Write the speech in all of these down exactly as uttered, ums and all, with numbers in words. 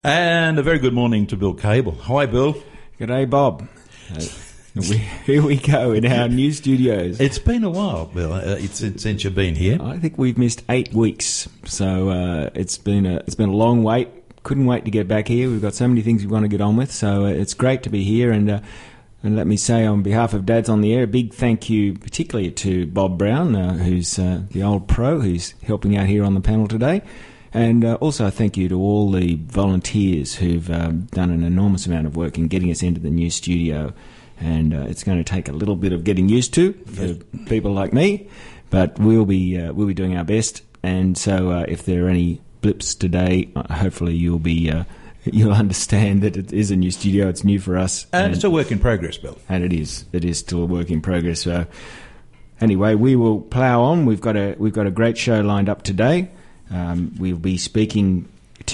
And a very good morning to Bill Cable. Hi, Bill. G'day, Bob. Uh, we, here we go in our new studios. It's been a while, Bill, uh, it's, it's, since you've been here. I think we've missed eight weeks, so uh, it's been a it's been a long wait. Couldn't wait to get back here. We've got so many things we want to get on with, so uh, it's great to be here. And uh, and let me say, on behalf of Dads on the Air, a big thank you, particularly to Bob Brown, uh, who's uh, the old pro, who's helping out here on the panel today. And uh, also a thank you to all the volunteers who've um, done an enormous amount of work in getting us into the new studio. And uh, it's going to take a little bit of getting used to for yes. people like me, but we'll be uh, we'll be doing our best. And so, uh, if there are any blips today, uh, hopefully you'll be uh, you'll understand that it is a new studio. It's new for us, and, and it's a work in progress, Bill. And it is it is still a work in progress. So, anyway, we will plough on. We've got a we've got a great show lined up today. Um, we'll be speaking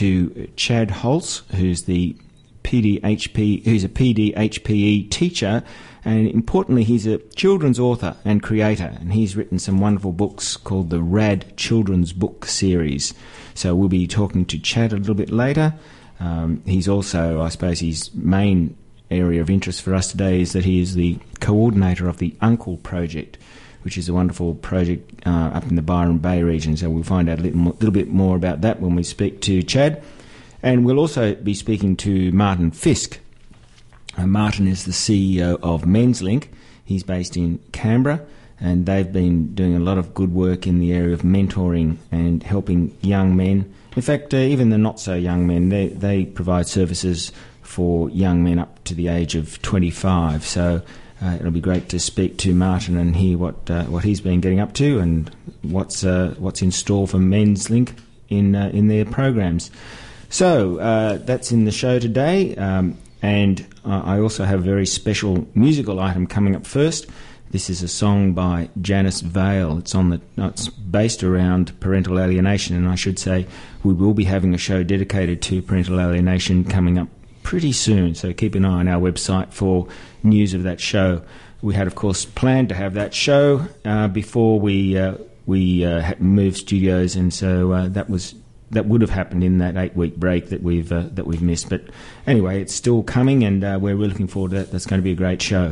to Chad Holtz, who's the P D H P, who's a P D H P E teacher, and importantly, he's a children's author and creator, and he's written some wonderful books called the Rad Children's Book Series. So we'll be talking to Chad a little bit later. Um, he's also, I suppose, his main area of interest for us today is that he is the coordinator of the Uncle Project, which is a wonderful project uh, up in the Byron Bay region. So we'll find out a little, more, little bit more about that when we speak to Chad. And we'll also be speaking to Martin Fisk. Uh, Martin is the C E O of MensLink. He's based in Canberra, and they've been doing a lot of good work in the area of mentoring and helping young men. In fact, uh, even the not-so-young men, they, they provide services for young men up to the age of twenty-five. So Uh, it'll be great to speak to Martin and hear what uh, what he's been getting up to and what's uh, what's in store for MensLink in uh, in their programs. So uh, that's in the show today, um, and uh, I also have a very special musical item coming up first. This is a song by Janice Vale. It's on the no, it's based around parental alienation, and I should say we will be having a show dedicated to parental alienation coming up pretty soon, so keep an eye on our website for news of that show. We had, of course, planned to have that show uh, before we uh, we uh, moved studios, and so uh, that was that would have happened in that eight-week break that we've uh, that we've missed. But anyway, it's still coming, and uh, we're really looking forward to that. That's going to be a great show.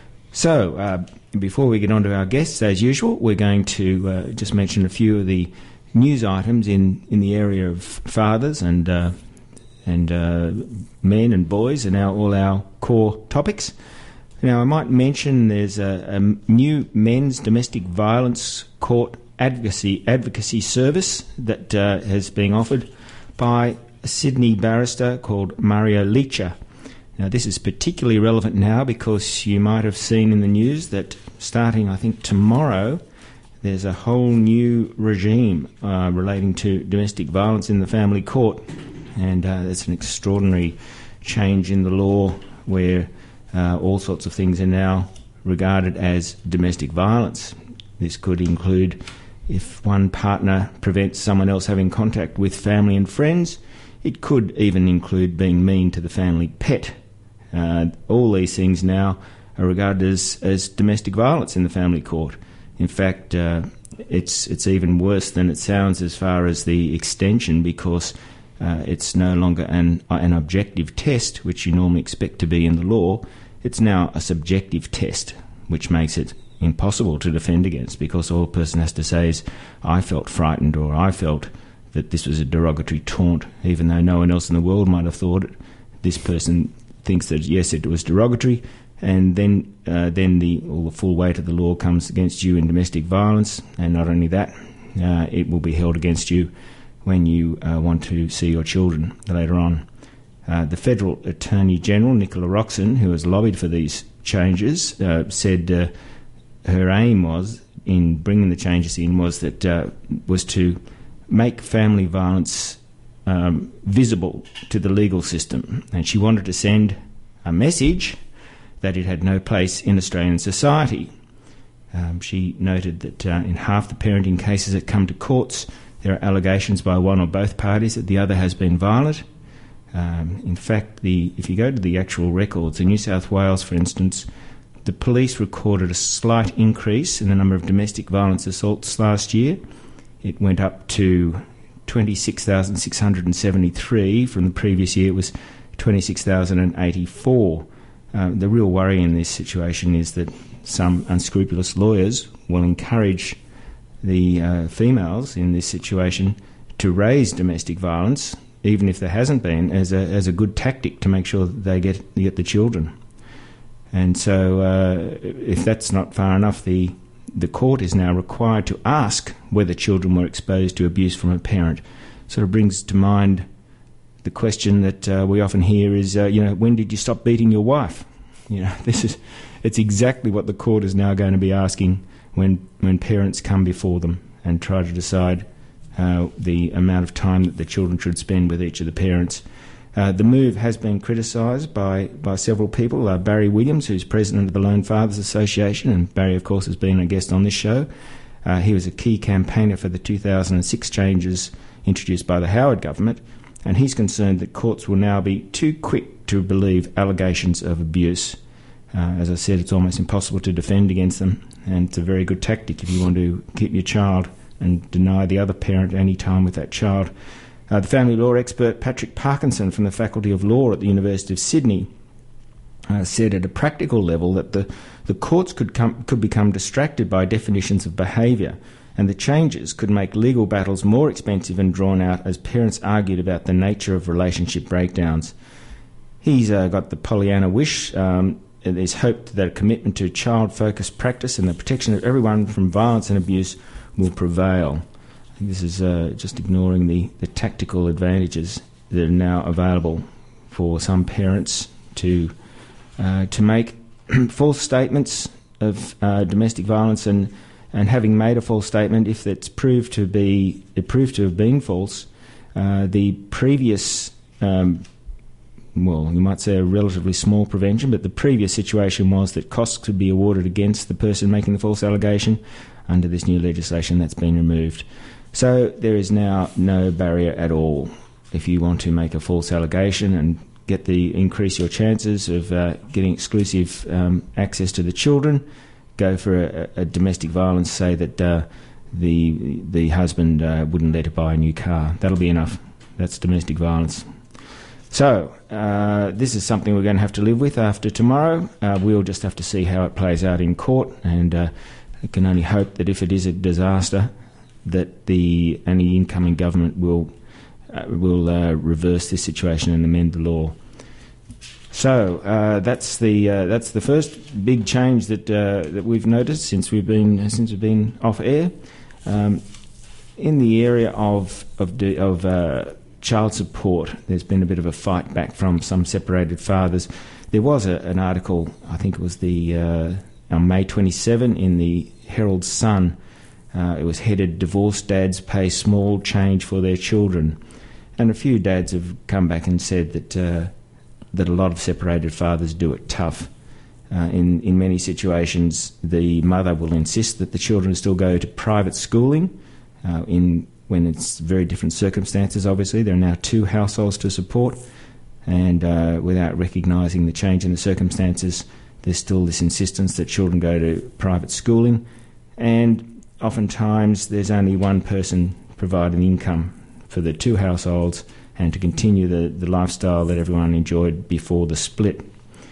So uh, before we get on to our guests, as usual, we're going to uh, just mention a few of the news items in, in the area of fathers and uh, and uh, men and boys are now all our core topics. Now, I might mention there's a, a new men's domestic violence court advocacy advocacy service that uh, has been offered by a Sydney barrister called Mario Leacher. Now, this is particularly relevant now because you might have seen in the news that starting, I think, tomorrow, there's a whole new regime uh, relating to domestic violence in the family court. And uh, it's an extraordinary change in the law where uh, all sorts of things are now regarded as domestic violence. This could include if one partner prevents someone else having contact with family and friends. It could even include being mean to the family pet. Uh, all these things now are regarded as, as domestic violence in the family court. In fact, uh, it's it's even worse than it sounds as far as the extension, because Uh, it's no longer an an objective test, which you normally expect to be in the law. It's now a subjective test, which makes it impossible to defend against, because all a person has to say is, I felt frightened, or I felt that this was a derogatory taunt, even though no one else in the world might have thought it. This person thinks that, yes, it was derogatory, and then uh, then the, all the full weight of the law comes against you in domestic violence, and not only that, uh, it will be held against you when you uh, want to see your children later on. Uh, the Federal Attorney General, Nicola Roxon, who has lobbied for these changes, uh, said uh, her aim was, in bringing the changes in, was that uh, was to make family violence um, visible to the legal system. And she wanted to send a message that it had no place in Australian society. Um, she noted that uh, in half the parenting cases that come to courts, there are allegations by one or both parties that the other has been violent. Um, in fact, the if you go to the actual records, in New South Wales, for instance, the police recorded a slight increase in the number of domestic violence assaults last year. It went up to twenty-six thousand six hundred seventy-three. From the previous year, it was twenty-six thousand eighty-four. Um, the real worry in this situation is that some unscrupulous lawyers will encourage the uh, females in this situation to raise domestic violence, even if there hasn't been, as a as a good tactic to make sure that they get, get the children. And so uh, if that's not far enough, the the court is now required to ask whether children were exposed to abuse from a parent. Sort of brings to mind the question that uh, we often hear is, uh, you know, when did you stop beating your wife? You know, this is it's exactly what the court is now going to be asking when when parents come before them and try to decide uh, the amount of time that the children should spend with each of the parents. Uh, the move has been criticised by, by several people. Uh, Barry Williams, who's president of the Lone Fathers Association, and Barry, of course, has been a guest on this show. Uh, he was a key campaigner for the two thousand six changes introduced by the Howard government, and he's concerned that courts will now be too quick to believe allegations of abuse. Uh, as I said, it's almost impossible to defend against them, and it's a very good tactic if you want to keep your child and deny the other parent any time with that child. Uh, the family law expert Patrick Parkinson from the Faculty of Law at the University of Sydney uh, said at a practical level that the, the courts could, come, could become distracted by definitions of behaviour, and the changes could make legal battles more expensive and drawn out as parents argued about the nature of relationship breakdowns. He's uh, got the Pollyanna wish. Um, it is hoped that a commitment to child-focused practice and the protection of everyone from violence and abuse will prevail. I think this is uh, just ignoring the, the tactical advantages that are now available for some parents to uh, to make false statements of uh, domestic violence, and, and having made a false statement, if it's proved to be it proved to have been false, uh, the previous um, well, you might say a relatively small prevention, but the previous situation was that costs could be awarded against the person making the false allegation. Under this new legislation, that's been removed. So there is now no barrier at all. If you want to make a false allegation and get the increase your chances of uh, getting exclusive um, access to the children, go for a, a domestic violence, say that uh, the the husband uh, wouldn't let her buy a new car. That'll be enough. That's domestic violence. So uh, this is something we're going to have to live with after tomorrow. Uh, we'll just have to see how it plays out in court, and uh, I can only hope that if it is a disaster, that the any incoming government will uh, will uh, reverse this situation and amend the law. So uh, that's the uh, that's the first big change that uh, that we've noticed since we've been since we've been off air. Um, in the area of of de- of uh, child support, there's been a bit of a fight back from some separated fathers. There was a, an article, I think it was the uh, on May twenty-seventh in the Herald Sun. Uh, it was headed, "Divorced Dads Pay Small Change for Their Children." And a few dads have come back and said that uh, that a lot of separated fathers do it tough. Uh, in, in many situations, the mother will insist that the children still go to private schooling, uh, in when it's very different circumstances, obviously. There are now two households to support, and uh, without recognising the change in the circumstances, there's still this insistence that children go to private schooling, and oftentimes there's only one person providing income for the two households and to continue the, the lifestyle that everyone enjoyed before the split.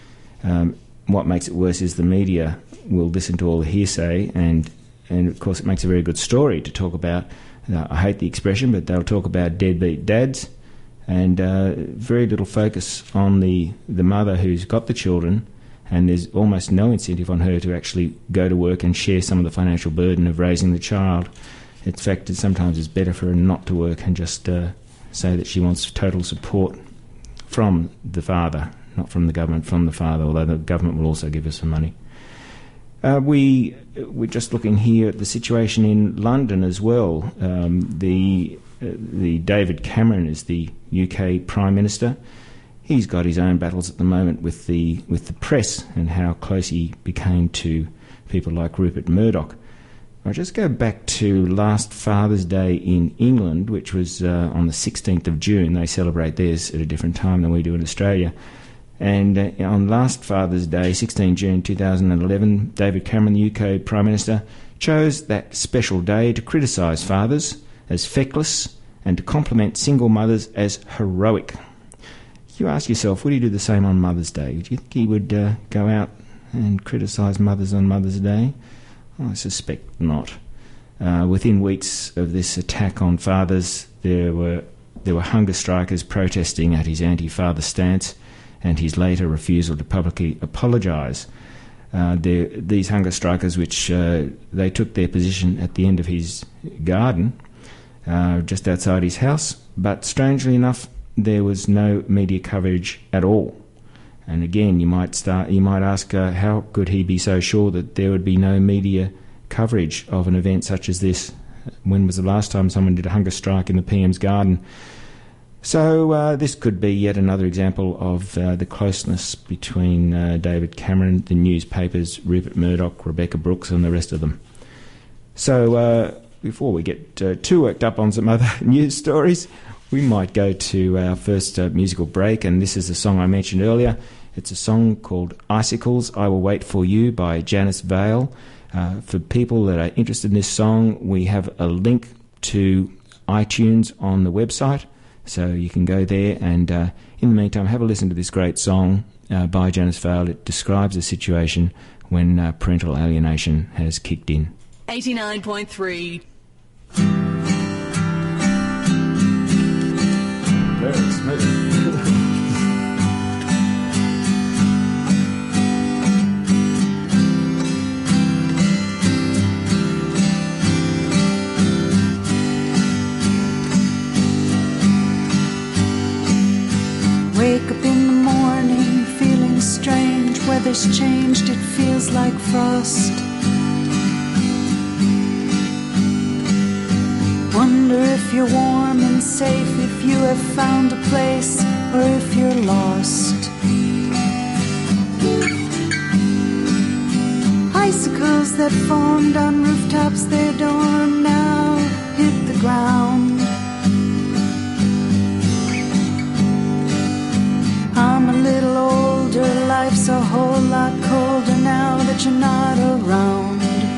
Um, what makes it worse is the media will listen to all the hearsay, and, and of course it makes a very good story to talk about. Uh, I hate the expression, but they'll talk about deadbeat dads, and uh, very little focus on the, the mother who's got the children, and there's almost no incentive on her to actually go to work and share some of the financial burden of raising the child. In fact, it sometimes it's better for her not to work and just uh, say that she wants total support from the father, not from the government, from the father, although the government will also give us some money. Uh, we, we're just looking here at the situation in London as well. Um, the, uh, the David Cameron is the U K Prime Minister. He's got his own battles at the moment with the with the press and how close he became to people like Rupert Murdoch. I'll just go back to last Father's Day in England, which was uh, on the sixteenth of June. They celebrate theirs at a different time than we do in Australia. And uh, on last Father's Day, sixteenth of June two thousand eleven, David Cameron, the U K Prime Minister, chose that special day to criticise fathers as feckless and to compliment single mothers as heroic. You ask yourself, would he do the same on Mother's Day? Do you think he would uh, go out and criticise mothers on Mother's Day? I suspect not. Uh, within weeks of this attack on fathers, there were there were hunger strikers protesting at his anti-father stance and his later refusal to publicly apologise. Uh, these hunger strikers, which uh, they took their position at the end of his garden, uh, just outside his house, but strangely enough, there was no media coverage at all. And again, you might start, you might ask, uh, how could he be so sure that there would be no media coverage of an event such as this? When was the last time someone did a hunger strike in the P M's garden? So uh, this could be yet another example of uh, the closeness between uh, David Cameron, the newspapers, Rupert Murdoch, Rebecca Brooks and the rest of them. So uh, before we get uh, too worked up on some other news stories, we might go to our first uh, musical break, and this is a song I mentioned earlier. It's a song called Icicles, I Will Wait For You by Janice Vale. Uh, for people that are interested in this song, we have a link to iTunes on the website, so you can go there and uh, in the meantime have a listen to this great song uh, by Janice Vale. It describes a situation when uh, parental alienation has kicked in. eighty-nine point three. Very smooth. Wake up in the morning feeling strange. Weather's changed, it feels like frost. Wonder if you're warm and safe, if you have found a place, or if you're lost. Icicles that formed on rooftops, their dorm now hit the ground. I'm a little older, life's a whole lot colder now that you're not around.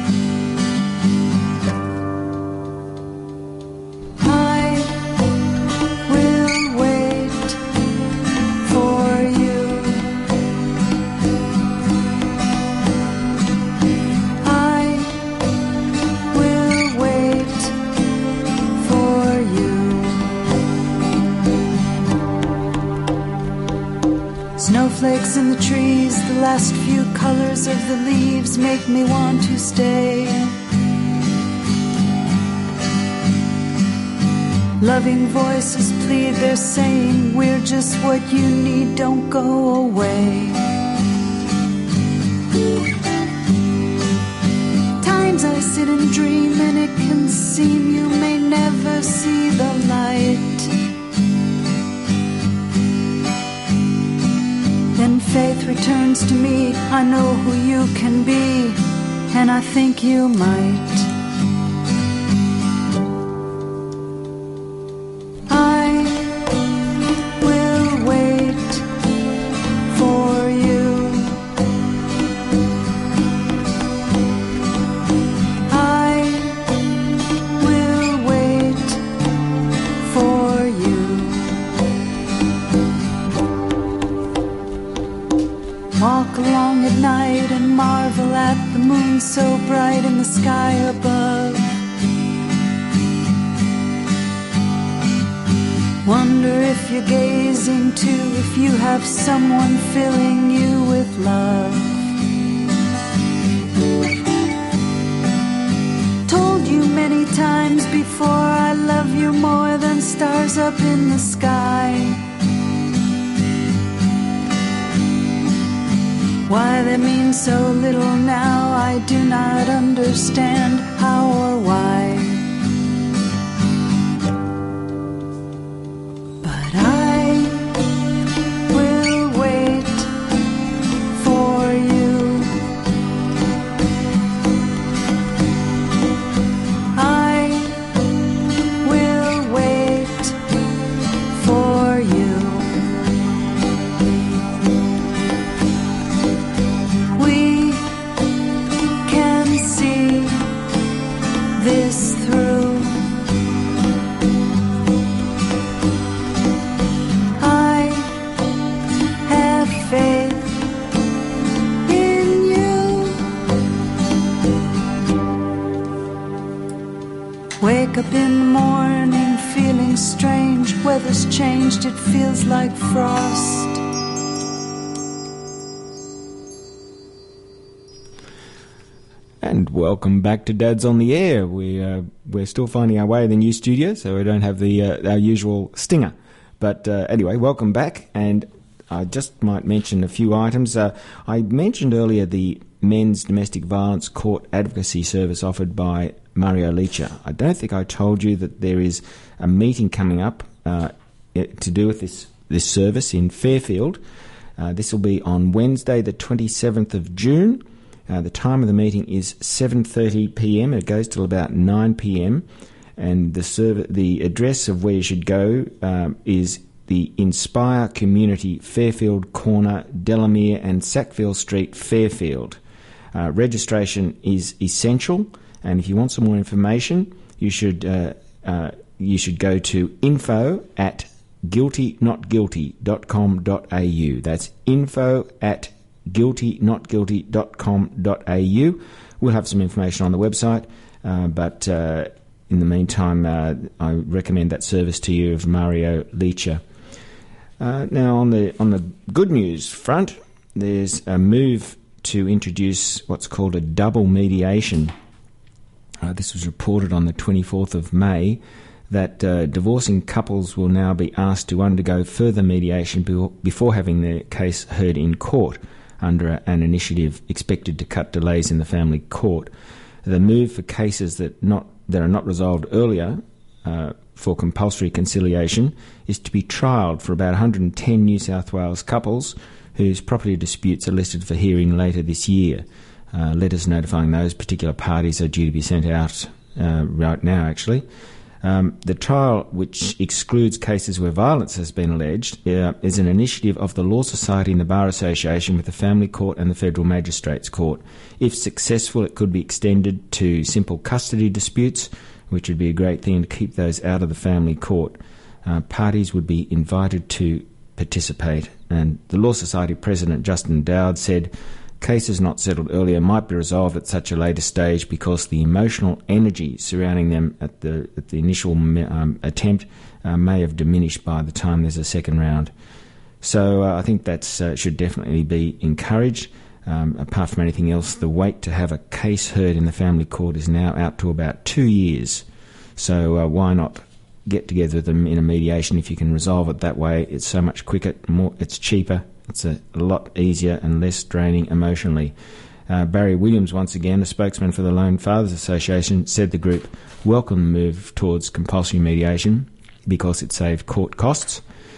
I will wait for you. I will wait for you. Snowflakes in the trees, the last few colors of the leaves make me want to stay. Loving voices plead, they're saying we're just what you need, don't go away. Times I sit and dream and it can seem you may never see the light. Then faith returns to me, I know who you can be, and I think you might. I will wait for you. I will wait for you. Walk along at night and marvel at the moon so bright in the sky above. Wonder if you're gazing too, if you have someone filling you with love. Told you many times before I love you more than stars up in the sky. Why they mean so little now, I do not understand how or why. But I will wait for you. I will wait for you. We can see this through. Wake up in the morning feeling strange. Weather's changed, it feels like frost. And welcome back to Dad's on the Air. We, uh, we're still finding our way in the new studio, so we don't have the uh, our usual stinger. But uh, anyway, welcome back. And I just might mention a few items. Uh, I mentioned earlier the Men's Domestic Violence Court Advocacy Service offered by Mario Leacher. I don't think I told you that there is a meeting coming up uh, to do with this, this service in Fairfield. Uh, this will be on Wednesday, the twenty-seventh of June. Uh, the time of the meeting is seven thirty p m. It goes till about nine p m. And the serv- the address of where you should go um, is the Inspire Community, Fairfield Corner, Delamere and Sackville Street, Fairfield. Uh, registration is essential, and if you want some more information, you should uh, uh, you should go to info at guilty not guilty dot com dot a u. That's info at guilty not guilty dot com dot a u. We'll have some information on the website, uh, but uh, in the meantime, uh, I recommend that service to you of Mario Leacher. Uh, now, on the on the good news front, there's a move to introduce what's called a double mediation. Uh, this was reported on the twenty-fourth of May, that uh, divorcing couples will now be asked to undergo further mediation be- before having their case heard in court, under a, an initiative expected to cut delays in the family court. The move for cases that not that are not resolved earlier uh, for compulsory conciliation is to be trialled for about one hundred ten New South Wales couples whose property disputes are listed for hearing later this year. Uh, letters notifying those particular parties are due to be sent out uh, right now, actually. Um, the trial, which excludes cases where violence has been alleged, uh, is an initiative of the Law Society and the Bar Association with the Family Court and the Federal Magistrates Court. If successful, it could be extended to simple custody disputes, which would be a great thing to keep those out of the family court. Uh, parties would be invited to participate. And the Law Society President, Justin Dowd, said cases not settled earlier might be resolved at such a later stage because the emotional energy surrounding them at the at the initial um, attempt uh, may have diminished by the time there's a second round. So uh, I think that uh, should definitely be encouraged. Um, apart from anything else, the wait to have a case heard in the family court is now out to about two years. So uh, why not get together with them in a mediation if you can resolve it that way? It's so much quicker, more, it's cheaper. It's a, a lot easier and less draining emotionally. Uh, Barry Williams, once again, a spokesman for the Lone Fathers Association, said the group welcomed the move towards compulsory mediation because it saved court costs.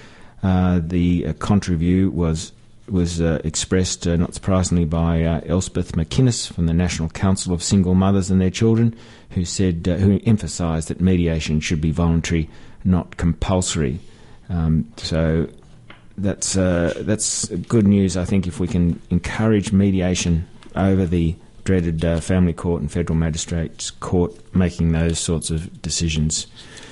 Uh, the uh, contra view was was uh, expressed, uh, not surprisingly, by uh, Elspeth McInnes from the National Council of Single Mothers and Their Children, who said, uh, who emphasised that mediation should be voluntary, not compulsory. Um, so. That's uh, that's good news, I think, if we can encourage mediation over the dreaded uh, family court and federal magistrates court making those sorts of decisions.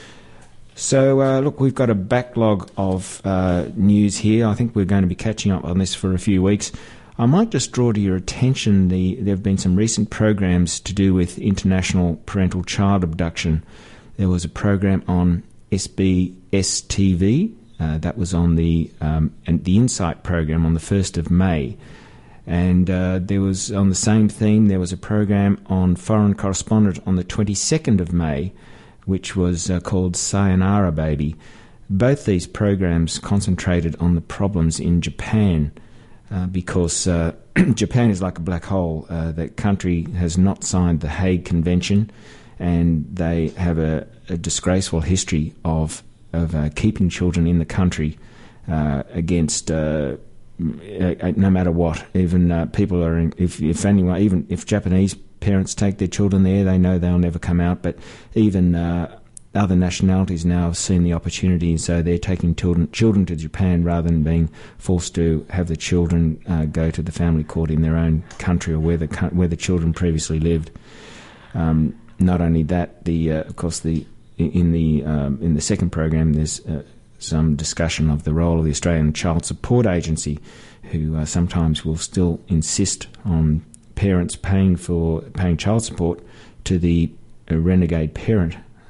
So, uh, look, we've got a backlog of uh, news here. I think we're going to be catching up on this for a few weeks. I might just draw to your attention, the there have been some recent programs to do with international parental child abduction. There was a program on S B S T V. Uh, that was on the um, and the Insight program on the first of May. And uh, there was, on the same theme, there was a program on Foreign Correspondent on the twenty-second of May, which was uh, called Sayonara Baby. Both these programs concentrated on the problems in Japan uh, because uh, Japan is like a black hole. Uh, that country has not signed the Hague Convention, and they have a, a disgraceful history of of uh, keeping children in the country uh, against uh, no matter what. Even uh, people are, in, if if anyone, even if Japanese parents take their children there, they know they'll never come out. But even uh, other nationalities now have seen the opportunity, so they're taking children children to Japan rather than being forced to have the children uh, go to the family court in their own country or where the where the children previously lived. Um, not only that, the uh, of course the In the um, in the second program, there's uh, some discussion of the role of the Australian Child Support Agency, who uh, sometimes will still insist on parents paying for paying child support to the uh, renegade parent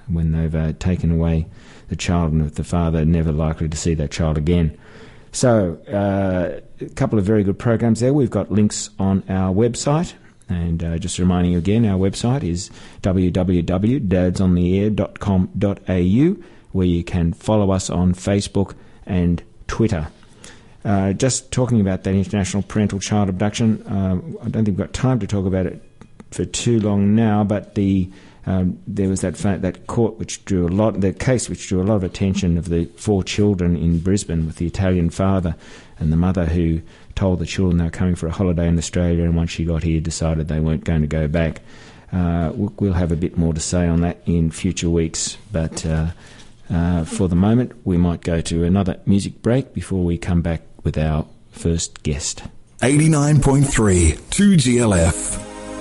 when they've uh, taken away the child, and with the father never likely to see that child again. So, uh, a couple of very good programs there. We've got links on our website, and uh, just reminding you again, our website is w w w dot dads on the air dot com dot a u, where you can follow us on Facebook and Twitter. Uh, just talking about that International Parental Child Abduction, uh, I don't think we've got time to talk about it for too long now, but the Um, there was that fa- that court which drew a lot, the case which drew a lot of attention of the four children in Brisbane with the Italian father and the mother who told the children they were coming for a holiday in Australia, and once she got here decided they weren't going to go back. Uh, we'll have a bit more to say on that in future weeks, but uh, uh, for the moment we might go to another music break before we come back with our first guest. eighty-nine point three, two G L F.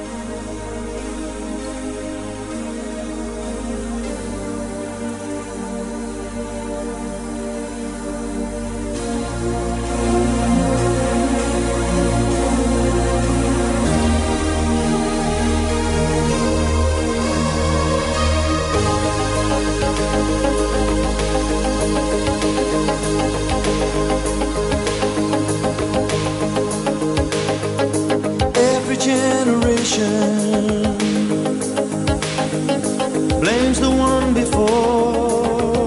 Blames the one before,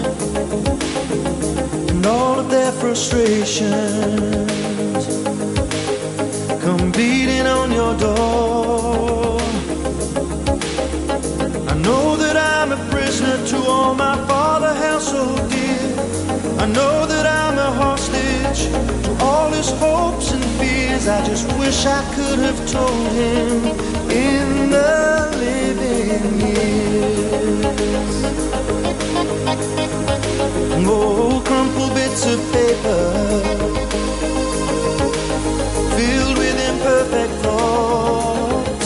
and all of their frustrations come beating on your door. I know that I'm a prisoner to all my father held so dear. I know that I'm a hostage to all his hopes and fears. I just wish I could have told him in the living years. Oh, crumpled bits of paper filled with imperfect thoughts,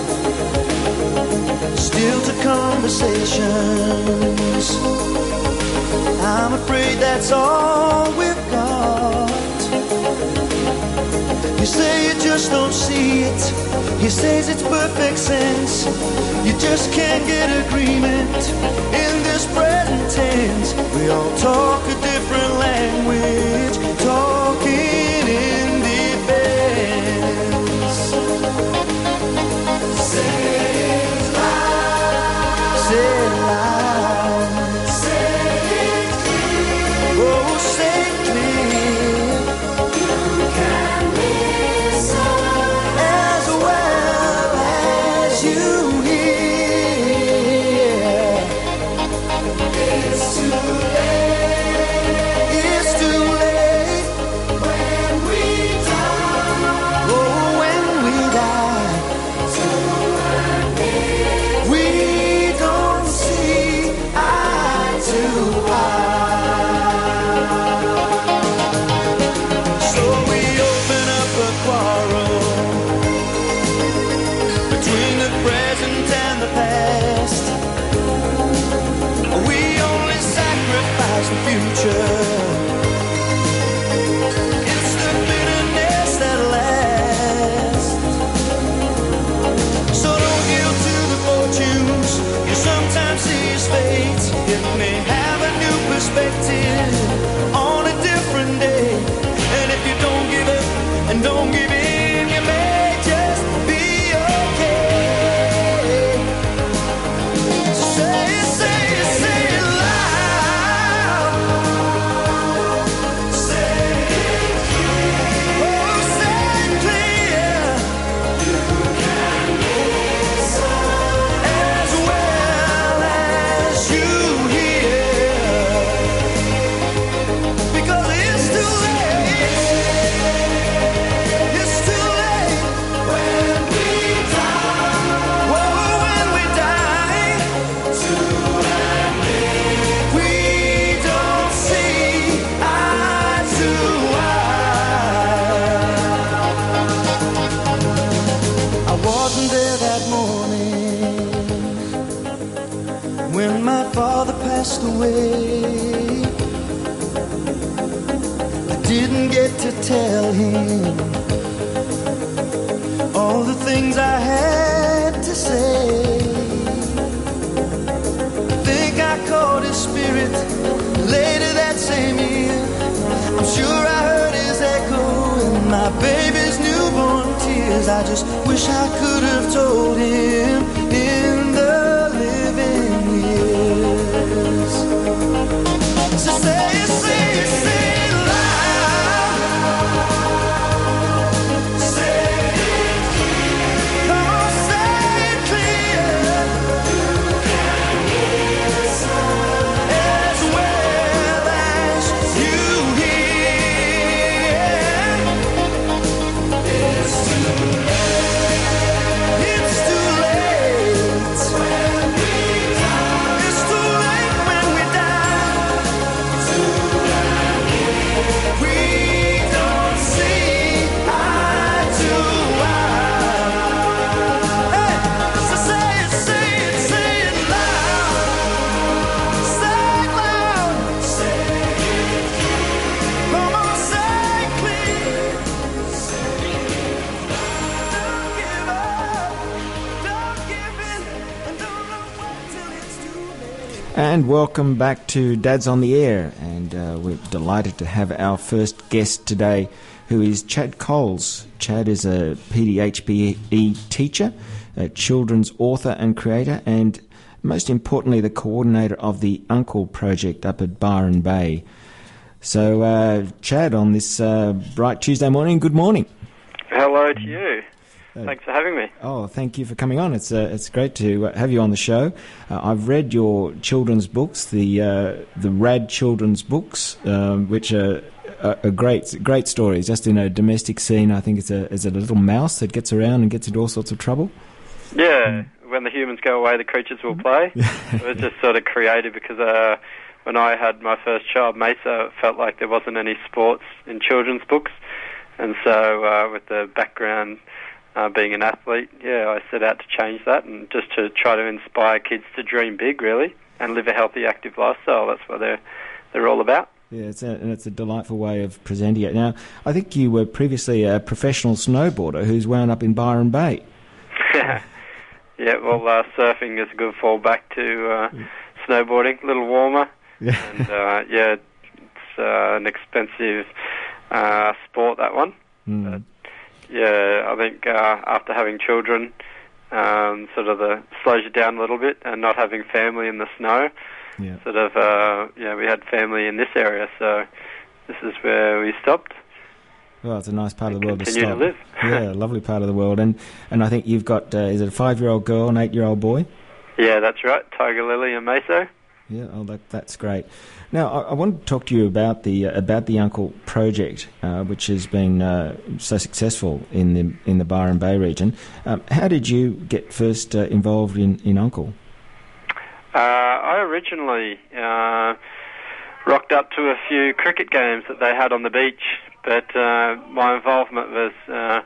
still to conversations. I'm afraid that's all we've got. You say you just don't see it. He says it's perfect sense. You just can't get agreement in this present tense. We all talk a different language, talking in defense. Say it loud. Say it loud. Say it clear. Oh, say it clear. You can listen as well as you hear. It's too late. It's too late when we die. Oh, when we die. We don't see eye to eye. So we open up a quarrel between the present and the past. We only sacrifice the future. It's the bitterness that lasts. So don't yield to the fortunes you sometimes see as fate. It may have a new perspective on a different day. And if you don't give up and don't give in, you may just be okay. Say it, say it, say it loud. Say it clear. Oh, say it clear. You can listen as well as you hear. Because it's too late. It's too late when we die. Whoa, when we die. To admit we don't see eye to eye. I wasn't there that morning when my father passed away. I didn't get to tell him all the things I had to say. I caught his spirit. Later that same year, I'm sure I heard his echo in my baby's newborn tears. I just wish I could have told him in the living years. So say it, say it, say it loud. Say it clear. Come on, say it clear. As well as you hear. It's too late. It's too late. When we die. It's too late when we die. We don't see eye to eye. Hey, so say it, say it, say it loud. Say it loud. Say it clear. Come on, say it clear. Don't give up. Don't give in. And don't look back till it's too late. And welcome back to Dad's on the Air, and uh, we're delighted to have our first guest today, who is Chad Coles. Chad is a P D H P E teacher, a children's author and creator, and most importantly, the coordinator of the Uncle Project up at Byron Bay. So, uh, Chad, on this uh, bright Tuesday morning, good morning. Hello to you. Thanks for having me. Oh, thank you for coming on. It's uh, it's great to uh, have you on the show. Uh, I've read your children's books, the uh, the Rad children's books, um, which are, are, are great great stories. Just in a domestic scene, I think it's a is it a little mouse that gets around and gets into all sorts of trouble. Yeah, when the humans go away, the creatures will play. It was just sort of created because uh, when I had my first child, Mesa, it felt like there wasn't any sports in children's books. And so uh, with the background uh, being an athlete, yeah, I set out to change that and just to try to inspire kids to dream big, really, and live a healthy, active lifestyle. That's what they're, they're all about. Yeah, it's a, and it's a delightful way of presenting it. Now, I think you were previously a professional snowboarder who's wound up in Byron Bay. Yeah, well, uh, surfing is a good fallback to uh, snowboarding, a little warmer. Yeah. And, uh, yeah, it's uh, an expensive uh, sport, that one. Mm. But, yeah, I think uh, after having children, um, sort of the slows you down a little bit, and not having family in the snow. Yeah. Sort of, uh, you know, we had family in this area, so this is where we stopped. Well, it's a nice part of the world to Continue stop. to live. Yeah, lovely part of the world. And and I think you've got, uh, is it a five-year-old girl and eight-year-old boy? Yeah, that's right, Tiger Lily and Meso. Yeah, oh, that, that's great. Now, I, I wanted to talk to you about the uh, about the Uncle Project, uh, which has been uh, so successful in the in the Byron Bay region. Um, how did you get first uh, involved in, in Uncle? Uh, I originally uh, rocked up to a few cricket games that they had on the beach, but uh, my involvement was uh,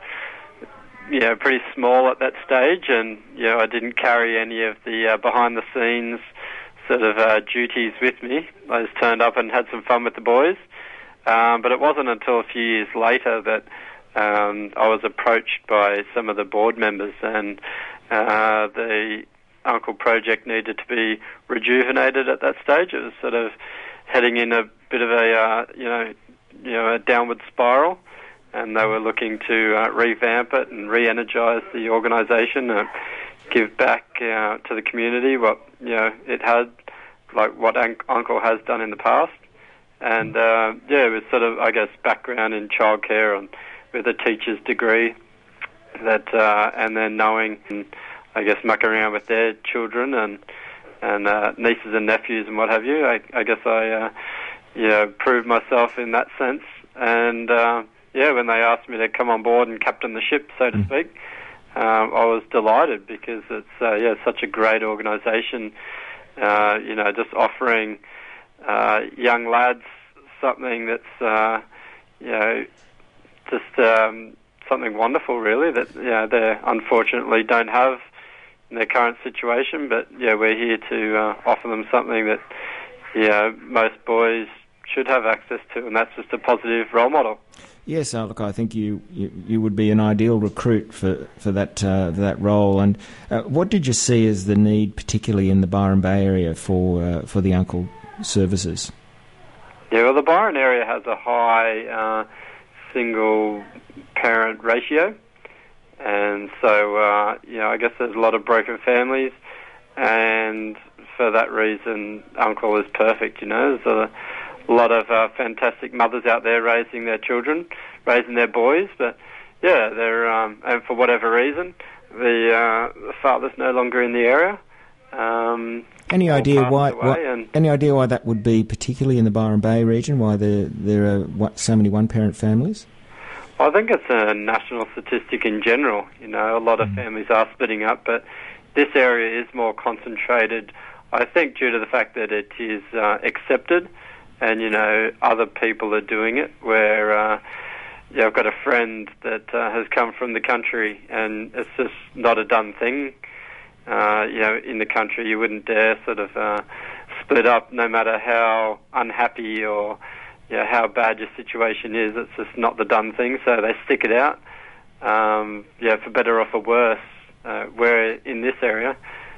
you know, pretty small at that stage, and you know, I didn't carry any of the uh, behind-the-scenes sort of uh, duties with me. I just turned up and had some fun with the boys. Um, but it wasn't until a few years later that um, I was approached by some of the board members, and uh, the Uncle Project needed to be rejuvenated at that stage. It was sort of heading in a bit of a uh, you know you know a downward spiral, and they were looking to uh, revamp it and re-energise the organisation and give back uh, to the community what you know it had, like what Un- Uncle has done in the past. And uh, yeah, it was sort of, I guess, background in childcare and with a teacher's degree, that uh, and then knowing, and, I guess, mucking around with their children and and uh, nieces and nephews and what have you. I, I guess I, uh, you know, proved myself in that sense. And uh, yeah, when they asked me to come on board and captain the ship, so to speak, um, I was delighted because it's uh, yeah such a great organisation. Uh, you know, just offering uh, young lads something that's uh, you know just um, something wonderful, really, that you know they unfortunately don't have in their current situation. But yeah, we're here to uh, offer them something that you know most boys should have access to, and that's just a positive role model. Yes, uh, look, I think you, you, you would be an ideal recruit for for that uh, that role. And uh, what did you see as the need, particularly in the Byron Bay area, for uh, for the Uncle services? Yeah, well, the Byron area has a high uh, single parent ratio, and so uh, you know, I guess there's a lot of broken families, and for that reason, Uncle is perfect. You know, there's a A lot of uh, fantastic mothers out there raising their children, raising their boys, but yeah, they're um, and for whatever reason, the, uh, the father's no longer in the area. Um, any idea why? why and, any idea why that would be, particularly in the Byron Bay region? Why there there are what, so many one-parent families? I think it's a national statistic in general. You know, a lot of mm. families are splitting up, but this area is more concentrated. I think due to the fact that it is uh, accepted. And, you know, other people are doing it, where, uh, yeah, I've got a friend that uh, has come from the country, and it's just not a done thing. Uh, you know, in the country, you wouldn't dare sort of uh, split up, no matter how unhappy or, you know, how bad your situation is. It's just not the done thing, so they stick it out. Um, yeah, for better or for worse, uh, where in this area,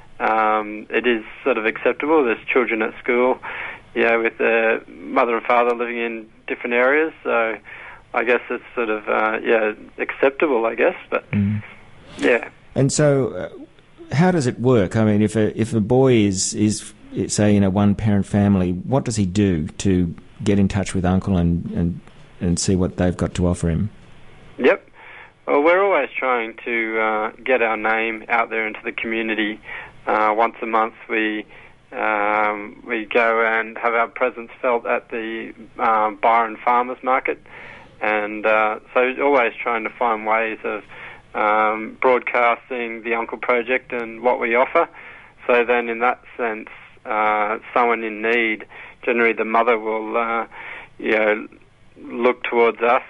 um, it is sort of acceptable. There's children at school, yeah, with their mother and father living in different areas, so I guess it's sort of, uh, yeah, acceptable, I guess, but, mm. yeah. And so, uh, how does it work? I mean, if a if a boy is, is say, in a one-parent family, what does he do to get in touch with Uncle and, and, and see what they've got to offer him? Yep. Well, we're always trying to uh, get our name out there into the community. Uh, once a month, we... Um, we go and have our presence felt at the um, Byron Farmers Market, and uh, so always trying to find ways of um, broadcasting the Uncle Project and what we offer. So then in that sense, uh, someone in need, generally the mother will uh, you know, look towards us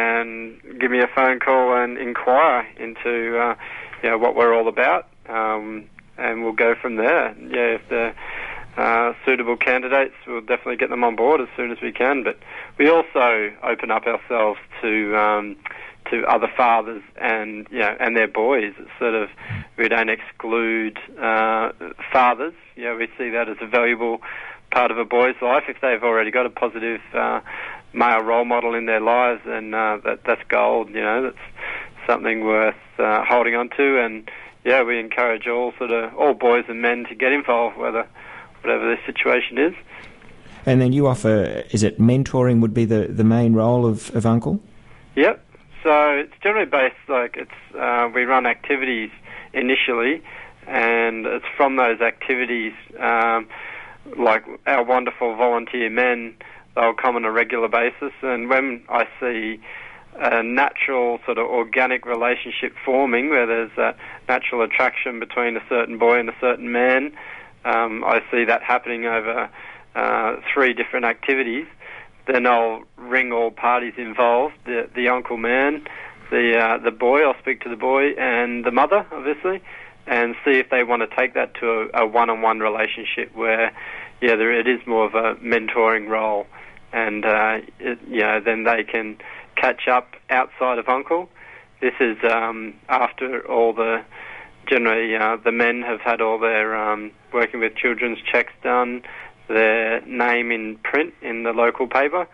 and give me a phone call and inquire into uh, you know, what we're all about. Um, And we'll go from there. Yeah, if they're uh, suitable candidates, we'll definitely get them on board as soon as we can. But we also open up ourselves to um, to other fathers and you know and their boys. It's sort of, we don't exclude uh, fathers. You know, we see that as a valuable part of a boy's life. If they've already got a positive uh, male role model in their lives, then uh, that that's gold. You know, that's something worth uh, holding on to. And yeah, we encourage all sort of all boys and men to get involved, whether whatever their situation is. And then you offer, is it mentoring would be the, the main role of, of Uncle? Yep. So it's generally based, like, it's uh, we run activities initially, and it's from those activities, um, like our wonderful volunteer men, they'll come on a regular basis, and when I see a natural sort of organic relationship forming where there's a natural attraction between a certain boy and a certain man, um, I see that happening over uh, three different activities. Then I'll ring all parties involved, the, the uncle man, the uh, the boy, I'll speak to the boy and the mother, obviously, and see if they want to take that to a, a one-on-one relationship where, yeah, there, it is more of a mentoring role, and, uh, it, you know, then they can catch up outside of Uncle. This is um, after all the, generally uh, the men have had all their um, working with children's checks done, their name in print in the local paper,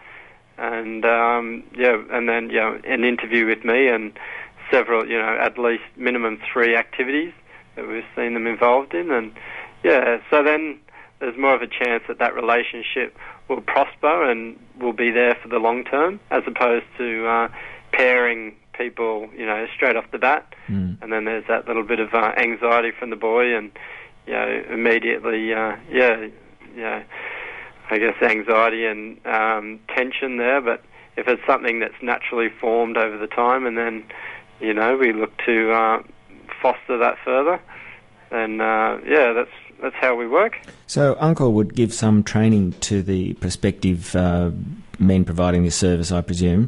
and um, yeah, and then you know an interview with me and several, you know, at least minimum three activities that we've seen them involved in, and yeah, so then there's more of a chance that that relationship will prosper and will be there for the long term, as opposed to uh, pairing people, you know, straight off the bat. Mm. And then there's that little bit of uh, anxiety from the boy, and you know, immediately, uh, yeah, yeah, I guess anxiety and um, tension there. But if it's something that's naturally formed over the time, and then, you know, we look to uh, foster that further, then uh, yeah, that's. That's how we work. So Uncle would give some training to the prospective uh, men providing this service, I presume?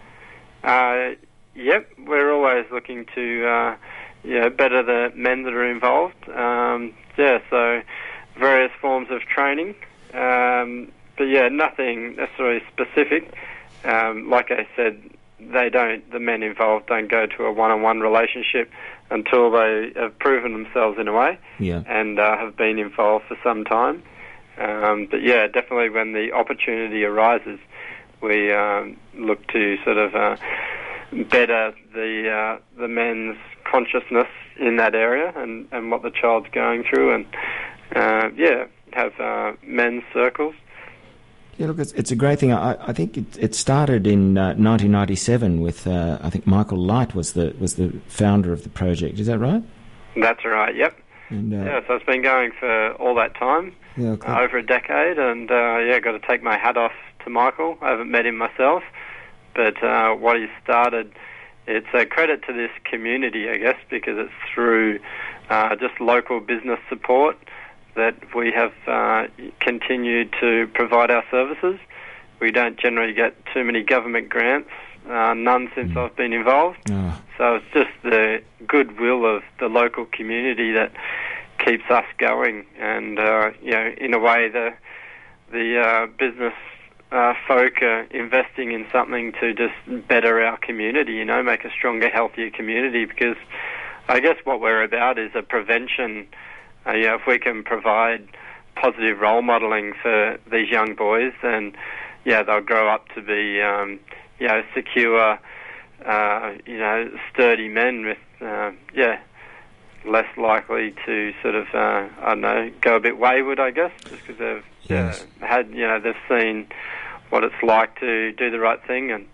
Uh, yep, we're always looking to uh, yeah, better the men that are involved. Um, yeah, so various forms of training. Um, but yeah, nothing necessarily specific. Um, like I said, they don't. The men involved don't go to a one-on-one relationship until they have proven themselves in a way, Yeah. and uh, have been involved for some time. Um, but yeah, definitely when the opportunity arises, we um, look to sort of uh, better the uh, the men's consciousness in that area and, and what the child's going through, and uh, yeah, have uh, men's circles. Yeah, look, it's, it's a great thing. I, I think it, it started in uh, nineteen ninety-seven with uh, I think Michael Light was the was the founder of the project. Is that right? That's right. Yep. And, uh, Yeah, so it's been going for all that time, Yeah, okay. uh, over a decade, and uh, yeah, got to take my hat off to Michael. I haven't met him myself, but uh, what he started, it's a credit to this community, I guess, because it's through uh, just local business support that we have uh, continued to provide our services. We don't generally get too many government grants, uh, none since Mm. I've been involved. Oh. So it's just the goodwill of the local community that keeps us going, and uh, you know, in a way, the the uh, business uh, folk are investing in something to just better our community. You know, make a stronger, healthier community. Because I guess what we're about is a prevention. Uh, you know, if we can provide positive role modelling for these young boys, then yeah, they'll grow up to be um, you know, secure, uh, you know, sturdy men with uh, yeah, less likely to sort of uh, I don't know, go a bit wayward, I guess, just because they've Yes. yeah, had you know, they've seen what it's like to do the right thing. And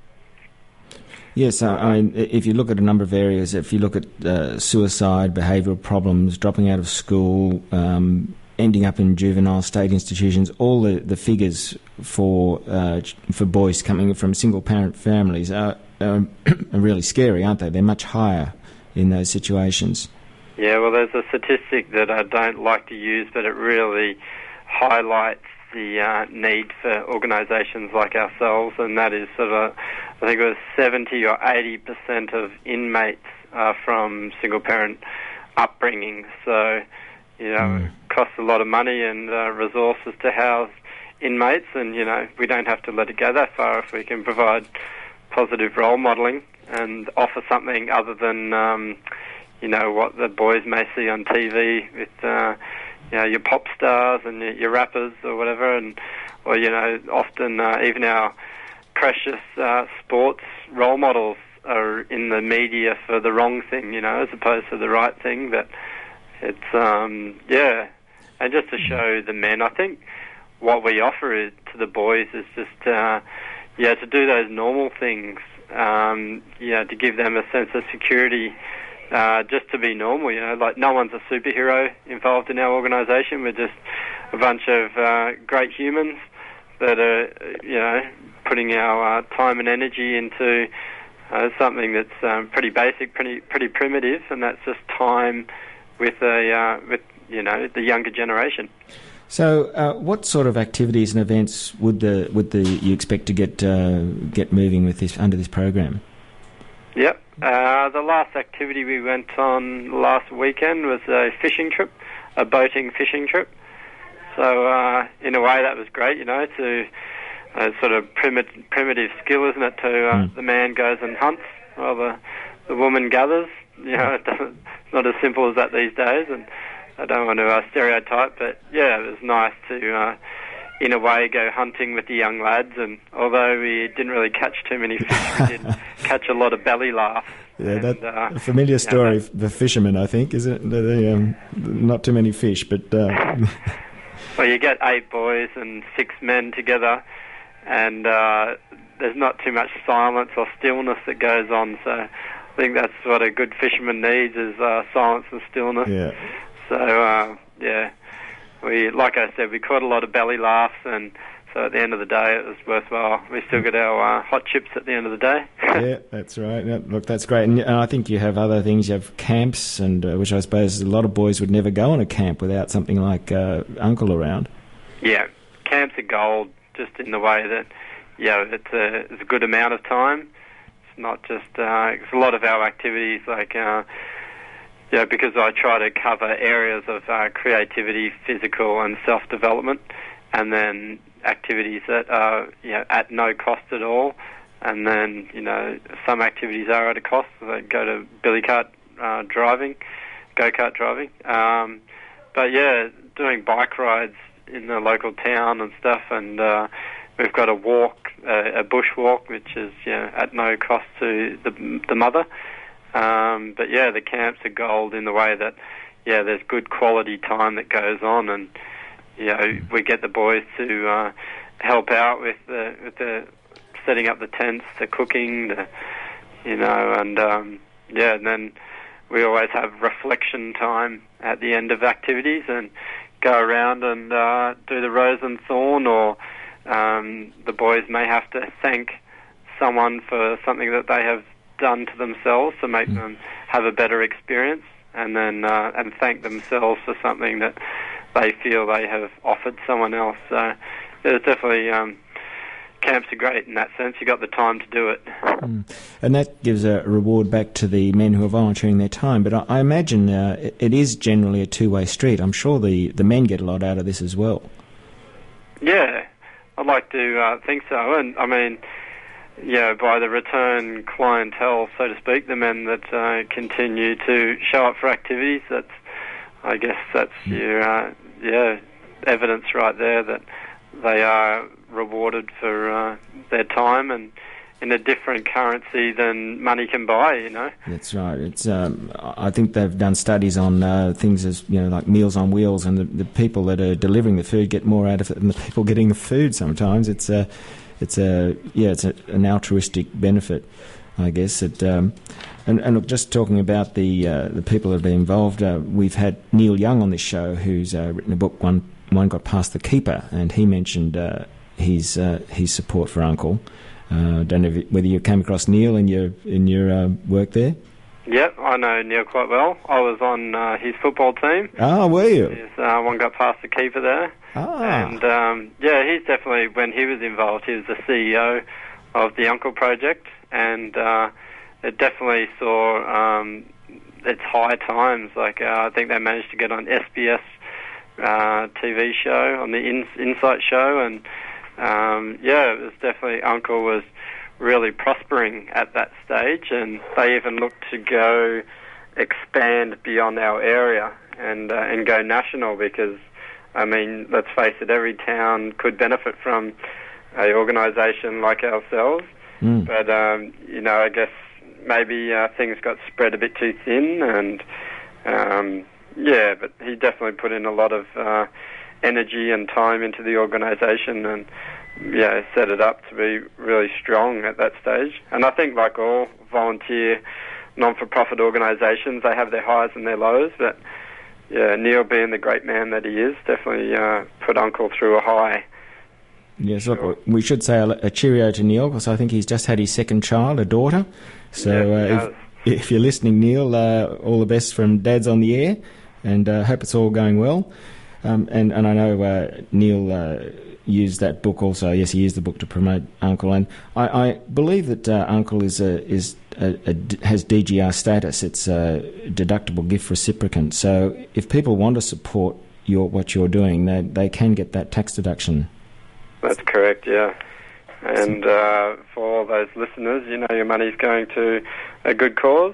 Yes, I I mean, if you look at a number of areas, if you look at uh, suicide, behavioural problems, dropping out of school, um, ending up in juvenile state institutions, all the, the figures for uh, ch- for boys coming from single-parent families are, are are really scary, aren't they? They're much higher in those situations. yeah, well, there's a statistic that I don't like to use, but it really highlights the uh, need for organisations like ourselves, and that is sort of, I think it was seventy or eighty percent of inmates are from single-parent upbringing. So, you know, Mm. it costs a lot of money and uh, resources to house inmates, and, you know, we don't have to let it go that far if we can provide positive role modelling and offer something other than, um, you know, what the boys may see on T V with, uh, you know, your pop stars and your, your rappers or whatever, and or, you know, often uh, even our precious uh, sports role models are in the media for the wrong thing, you know, as opposed to the right thing. But it's, um, yeah, and just to show the men, I think what we offer is, to the boys is just, uh, yeah, to do those normal things, um, you know, to give them a sense of security, uh, just to be normal, you know, like no one's a superhero involved in our organisation. We're just a bunch of uh, great humans that are, you know, putting our uh, time and energy into uh, something that's um, pretty basic, pretty pretty primitive, and that's just time with a uh, with you know, the younger generation. So, uh, what sort of activities and events would the would the you expect to get uh, get moving with this under this program? Yep. Uh, the last activity we went on last weekend was a fishing trip, a boating fishing trip. So, uh, in a way, that was great, you know, to uh, sort of primit- primitive skill, isn't it, to uh, Mm. the man goes and hunts while the, the woman gathers. You know, it doesn't, it's not as simple as that these days, and I don't want to uh, stereotype, but yeah, it was nice to, uh, in a way, go hunting with the young lads, and although we didn't really catch too many fish, we did catch a lot of belly laughs. Yeah, And, that uh, a familiar yeah, story. that- The fishermen, I think, is it? The, the, um, not too many fish, but uh, Well, you get eight boys and six men together, and uh, there's not too much silence or stillness that goes on, so I think that's what a good fisherman needs, is uh, silence and stillness. yeah. So, uh, yeah, we, like I said, we caught a lot of belly laughs, and so at the end of the day, it was worthwhile. We still got our uh, hot chips at the end of the day. Yeah, that's right. Yeah, look, that's great. And, and I think you have other things. You have camps, and uh, which I suppose a lot of boys would never go on a camp without something like uh, Uncle around. Yeah, camps are gold, just in the way that, yeah, it's a, it's a good amount of time. It's not just, uh, it's a lot of our activities, like, uh, yeah, because I try to cover areas of uh, creativity, physical and self-development, and then activities that are, you know, at no cost at all, and then, you know, some activities are at a cost. They go to billy cart uh, driving, go-kart driving. Um, but yeah, doing bike rides in the local town and stuff, and uh, we've got a walk, uh, a bush walk, which is, you know, at no cost to the, the mother. Um, but yeah, the camps are gold in the way that, yeah, there's good quality time that goes on, and, you know, we get the boys to uh, help out with the, with the setting up the tents, the cooking, the, you know, and um, yeah, and then we always have reflection time at the end of activities and go around and uh, do the rose and thorn, or um, the boys may have to thank someone for something that they have done to themselves to make mm. them have a better experience, and then uh, and thank themselves for something that they feel they have offered someone else. So it's definitely, um, camps are great in that sense. You got the time to do it. Mm. And that gives a reward back to the men who are volunteering their time. But I, I imagine uh, it, it is generally a two-way street. I'm sure the, the men get a lot out of this as well. Yeah, I'd like to uh, think so. And I mean, yeah, by the return clientele, so to speak, the men that uh, continue to show up for activities, that's, I guess that's mm. your, uh, yeah, evidence right there that they are rewarded for uh, their time, and in a different currency than money can buy, you know. That's right. It's um, I think they've done studies on uh, things as, you know, like Meals on Wheels, and the, the people that are delivering the food get more out of it than the people getting the food sometimes. It's a, it's a, yeah, it's a, an altruistic benefit, I guess. It, um, and, and look, just talking about the uh, the people that have been involved, uh, we've had Neil Young on this show, who's uh, written a book, One One Got Past the Keeper, and he mentioned uh, his uh, his support for Uncle. I uh, don't know if, whether you came across Neil in your in your uh, work there. Yep, I know Neil quite well. I was on uh, his football team. Ah, were you? He's uh, one got past the keeper there. Ah. And um, yeah, he's definitely, when he was involved, he was the C E O of the Uncle Project, and uh, it definitely saw um, its high times. Like uh, I think they managed to get on S B S uh, T V show, on the in- Insight show, and um, yeah, it was definitely, Uncle was really prospering at that stage, and they even looked to go expand beyond our area and uh, and go national, because, I mean, let's face it, every town could benefit from a organisation like ourselves, mm. but, um, you know, I guess maybe uh, things got spread a bit too thin, and, um, yeah, but he definitely put in a lot of uh, energy and time into the organisation, and yeah, set it up to be really strong at that stage. And I think, like all volunteer non-for-profit organisations, they have their highs and their lows, but yeah, Neil, being the great man that he is, definitely uh, put Uncle through a high. Yes, sure. Look, we should say a, a cheerio to Neil, because I think he's just had his second child, a daughter. So yeah, uh, if, if you're listening, Neil, uh, all the best from Dad's on the Air, and uh, hope it's all going well. Um, and, and I know uh, Neil uh, used that book also. Yes, he used the book to promote Uncle, and I, I believe that uh, Uncle is a, is a, a, has D G R status. It's a deductible gift reciprocant. So if people want to support your what you're doing, they they can get that tax deduction. That's correct. Yeah, and uh, for all those listeners, you know, your money's going to a good cause.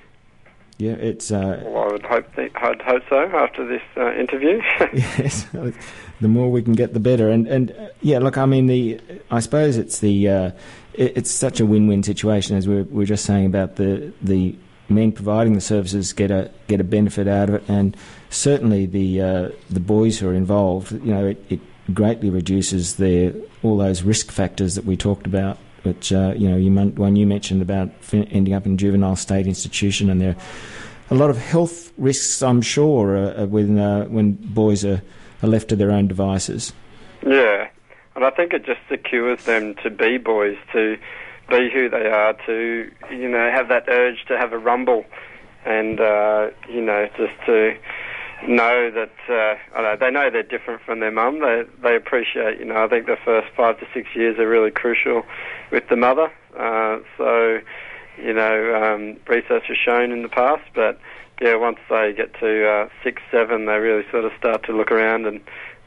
Yeah, it's. Uh, well, I would hope th- I'd hope so after this uh, interview. Yes, the more we can get, the better. And and uh, yeah, look, I mean, the I suppose it's the uh, it, it's such a win-win situation, as we we're, we're just saying about the the men providing the services get a get a benefit out of it, and certainly the uh, the boys who are involved. You know, it, it greatly reduces their all those risk factors that we talked about. Which, uh, you know, you one you mentioned about ending up in juvenile state institution, and there are a lot of health risks, I'm sure, uh, when uh, when boys are, are left to their own devices. Yeah, and I think it just secures them to be boys, to be who they are, to, you know, have that urge to have a rumble, and, uh, you know, just to know that, uh, I don't know, they know they're different from their mum. They they appreciate, you know, I think the first five to six years are really crucial with the mother. Uh, so, you know, um, research has shown in the past, but yeah, once they get to uh, six, seven, they really sort of start to look around and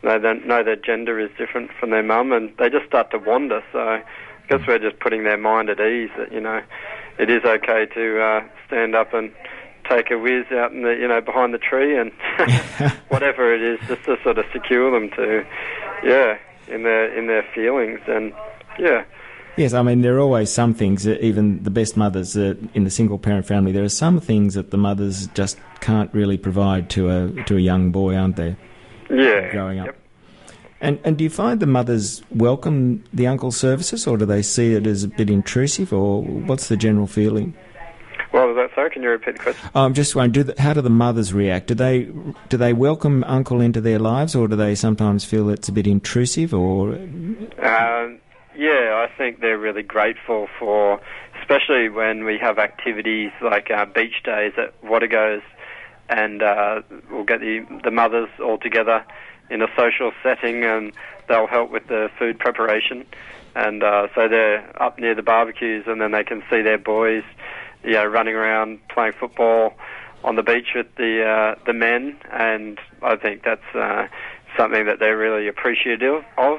they don't know their gender is different from their mum, and they just start to wander. So I guess we're just putting their mind at ease that, you know, it is okay to uh, stand up and take a whiz out in the, you know, behind the tree and whatever it is, just to sort of secure them to, yeah, in their in their feelings, and yeah. Yes, I mean, there are always some things, uh, even the best mothers uh, in the single-parent family, there are some things that the mothers just can't really provide to a to a young boy, aren't there? Yeah. Growing up. Yep. And and do you find the mothers welcome the uncle's services, or do they see it as a bit intrusive, or what's the general feeling? What was that? Sorry, can you repeat the question? Oh, I'm just wondering, do the, how do the mothers react? Do they do they welcome uncle into their lives, or do they sometimes feel it's a bit intrusive? Or um, yeah, I think they're really grateful for, especially when we have activities like uh, beach days at Watergoes, and uh, we'll get the the mothers all together in a social setting, and they'll help with the food preparation, and uh, so they're up near the barbecues, and then they can see their boys, you know, running around playing football on the beach with the uh, the men, and I think that's uh, something that they're really appreciative of,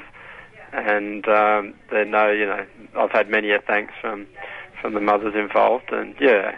and um, they know, you know, I've had many a thanks from from the mothers involved, and yeah.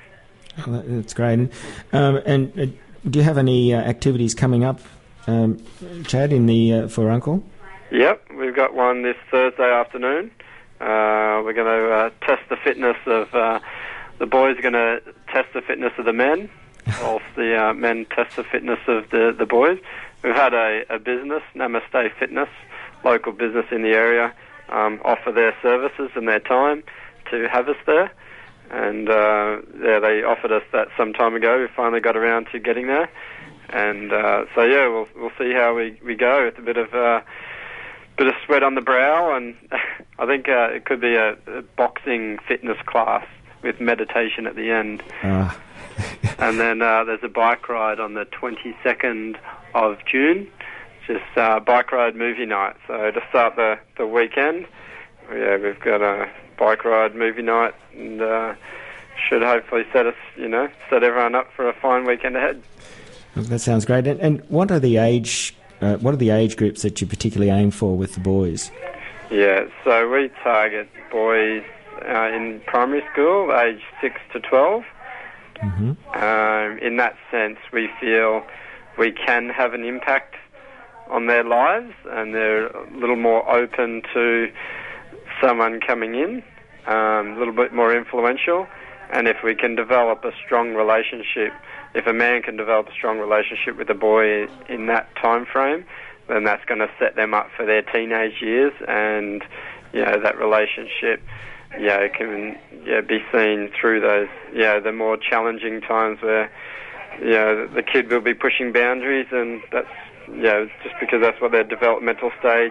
Oh, that's great. Um, and uh, do you have any uh, activities coming up, um, Chad, in the uh, for Uncle? Yep, we've got one this Thursday afternoon. Uh, we're going to uh, test the fitness of. Uh, The boys are going to test the fitness of the men, whilst the uh, men test the fitness of the, the boys. We've had a, a business, Namaste Fitness, local business in the area, um, offer their services and their time to have us there. And uh, yeah, they offered us that some time ago. We finally got around to getting there. And uh, so, yeah, we'll we'll see how we, we go with a bit of... Uh, bit of sweat on the brow, and I think uh, it could be a, a boxing fitness class with meditation at the end. Uh. And then uh, there's a bike ride on the twenty-second of June, just uh, bike ride movie night. So to start the, the weekend, yeah, we've got a bike ride movie night, and uh, should hopefully set us, you know, set everyone up for a fine weekend ahead. That sounds great. And, and what are the age uh, what are the age groups that you particularly aim for with the boys? Yeah, so we target boys Uh, in primary school, age six to twelve. Mm-hmm. Um, in that sense, we feel we can have an impact on their lives, and they're a little more open to someone coming in, um, a little bit more influential. And if we can develop a strong relationship, if a man can develop a strong relationship with a boy in that time frame, then that's going to set them up for their teenage years, and you know, that relationship, yeah, it can yeah, be seen through those, yeah, the more challenging times where, you know, the kid will be pushing boundaries, and that's, yeah, just because that's what their developmental stage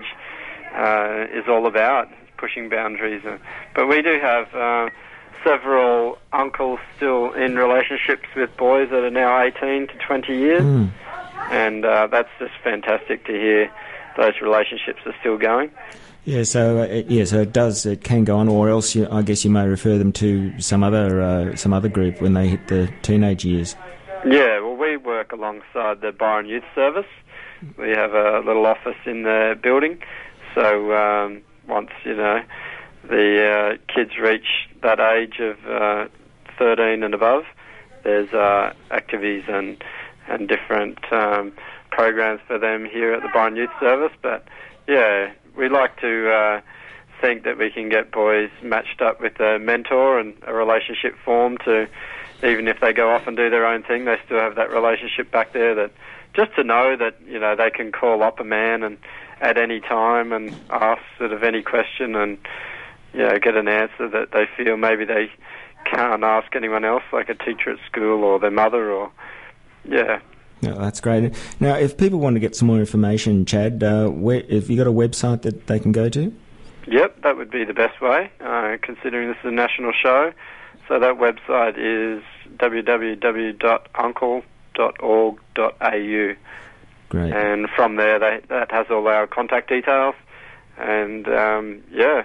uh, is all about, pushing boundaries. But we do have uh, several uncles still in relationships with boys that are now eighteen to twenty years, mm. and uh, that's just fantastic to hear those relationships are still going. Yeah, so uh, yeah, so it does. It can go on, or else you, I guess you may refer them to some other uh, some other group when they hit the teenage years. Yeah, well, we work alongside the Byron Youth Service. We have a little office in the building, so um, once you know the uh, kids reach that age of uh, thirteen and above, there's uh, activities and and different um, programs for them here at the Byron Youth Service. But yeah, we like to uh, think that we can get boys matched up with a mentor and a relationship formed to, even if they go off and do their own thing, they still have that relationship back there, that just to know that, you know, they can call up a man and at any time and ask sort of any question and, you know, get an answer that they feel maybe they can't ask anyone else, like a teacher at school or their mother, or, yeah. No, that's great. Now, if people want to get some more information, Chad, uh, where, have you got a website that they can go to? Yep, that would be the best way, uh, considering this is a national show. So that website is w w w dot uncle dot org dot a u. Great. And from there, they, that has all our contact details. And, um, yeah,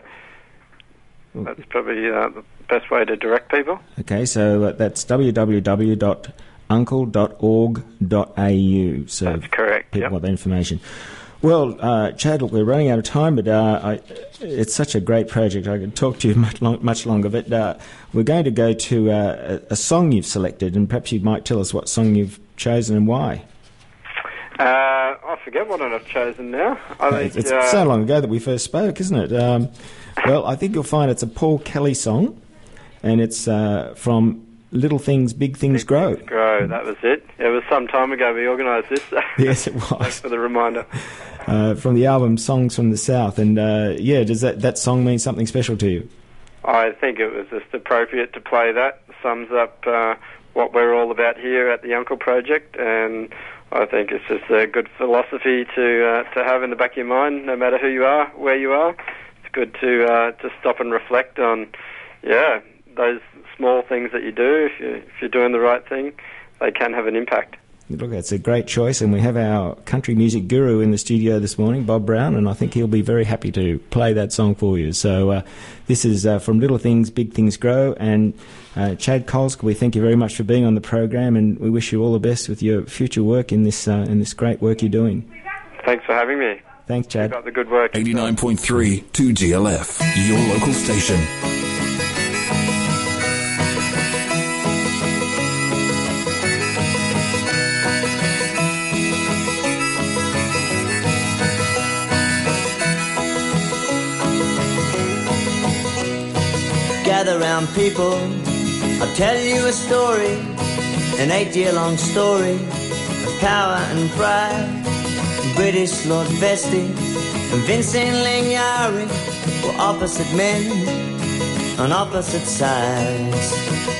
that's probably uh, the best way to direct people. Okay, so uh, that's w w w dot uncle dot org dot a u. So that's correct, people yep. want the information. Well, uh, Chad, look, we're running out of time, but uh, I, it's such a great project. I could talk to you much, long, much longer, but uh, we're going to go to uh, a, a song you've selected, and perhaps you might tell us what song you've chosen and why. Uh, I forget what I've chosen now. I think, it's uh, so long ago that we first spoke, isn't it? Um, well, I think you'll find it's a Paul Kelly song, and it's uh, from Little Things, Big Things Big Grow. Things Grow, that was it. It was some time ago we organised this. Yes, it was. Thanks for the reminder. Uh, from the album Songs from the South, and uh, yeah, does that, that song mean something special to you? I think it was just appropriate to play that. Sums up uh, what we're all about here at the Uncle Project, and I think it's just a good philosophy to uh, to have in the back of your mind, no matter who you are, where you are. It's good to uh, to stop and reflect on, yeah, those small things that you do. If you if you're doing the right thing, they can have an impact. Look, it's a great choice, and we have our country music guru in the studio this morning, Bob Brown, and I think he'll be very happy to play that song for you. So uh, this is uh, from Little Things, Big Things Grow, and uh, Chad Kolsk, we thank you very much for being on the program, and we wish you all the best with your future work in this uh, in this great work you're doing. Thanks for having me. Thanks, Chad. Keep up the good work. eighty-nine point three two G L F, your local station. Gather round, people, I'll tell you a story, an eight-year-long story of power and pride. British Lord Vestey and Vincent Lingiari were opposite men on opposite sides.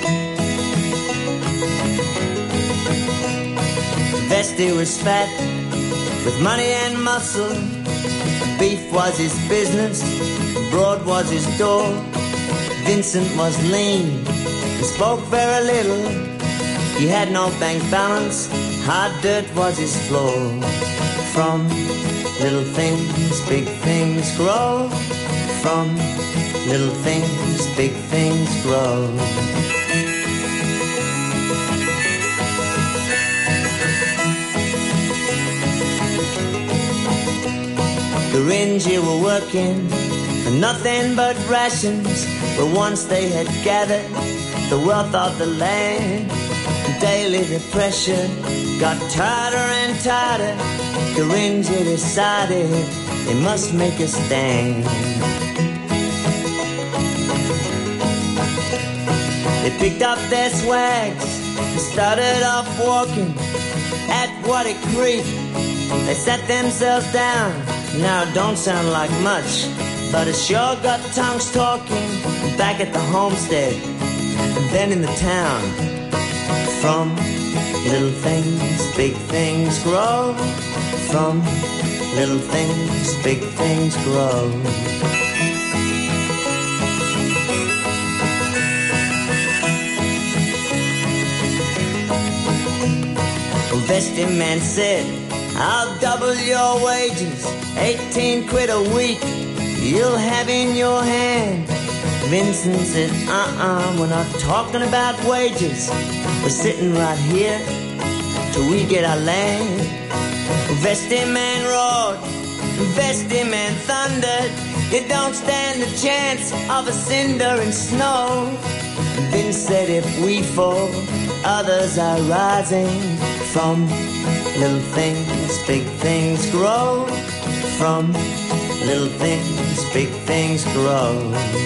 Vestey was fat with money and muscle. Beef was his business, broad was his door. Vincent was lean and spoke very little. He had no bank balance, hard dirt was his floor. From little things, big things grow. From little things, big things grow. The Ringy were working for nothing but rations. But once they had gathered the wealth of the land, daily the pressure got tighter and tighter. Garinja decided they must make a stand. They picked up their swags and started off walking at Waddy Creek. They sat themselves down. Now it don't sound like much, but it sure got tongues talking back at the homestead and then in the town. From little things, big things grow. From little things, big things grow. Vestey man said, I'll double your wages, eighteen quid a week you'll have in your hand. Vincent said, uh-uh, we're not talking about wages. We're sitting right here till we get our land. Vestey man roared, Vestey man thundered. You don't stand a chance of a cinder and snow. Vince said, if we fall, others are rising. From little things, big things grow. From little things, big things grow.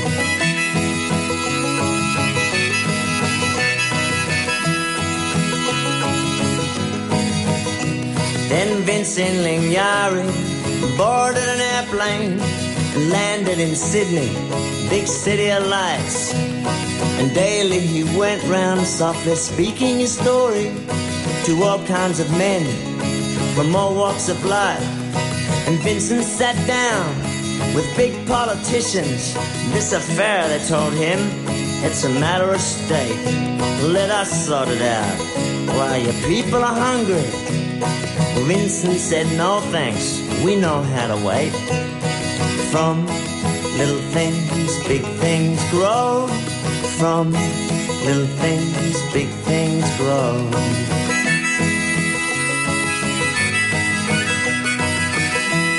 Then Vincent Lingiari boarded an airplane and landed in Sydney, big city of lights. And daily he went round softly speaking his story to all kinds of men from all walks of life. And Vincent sat down with big politicians. This affair, they told him, it's a matter of state. Let us sort it out while your people are hungry. Vincent said, no thanks, we know how to wait. From little things, big things grow. From little things, big things grow.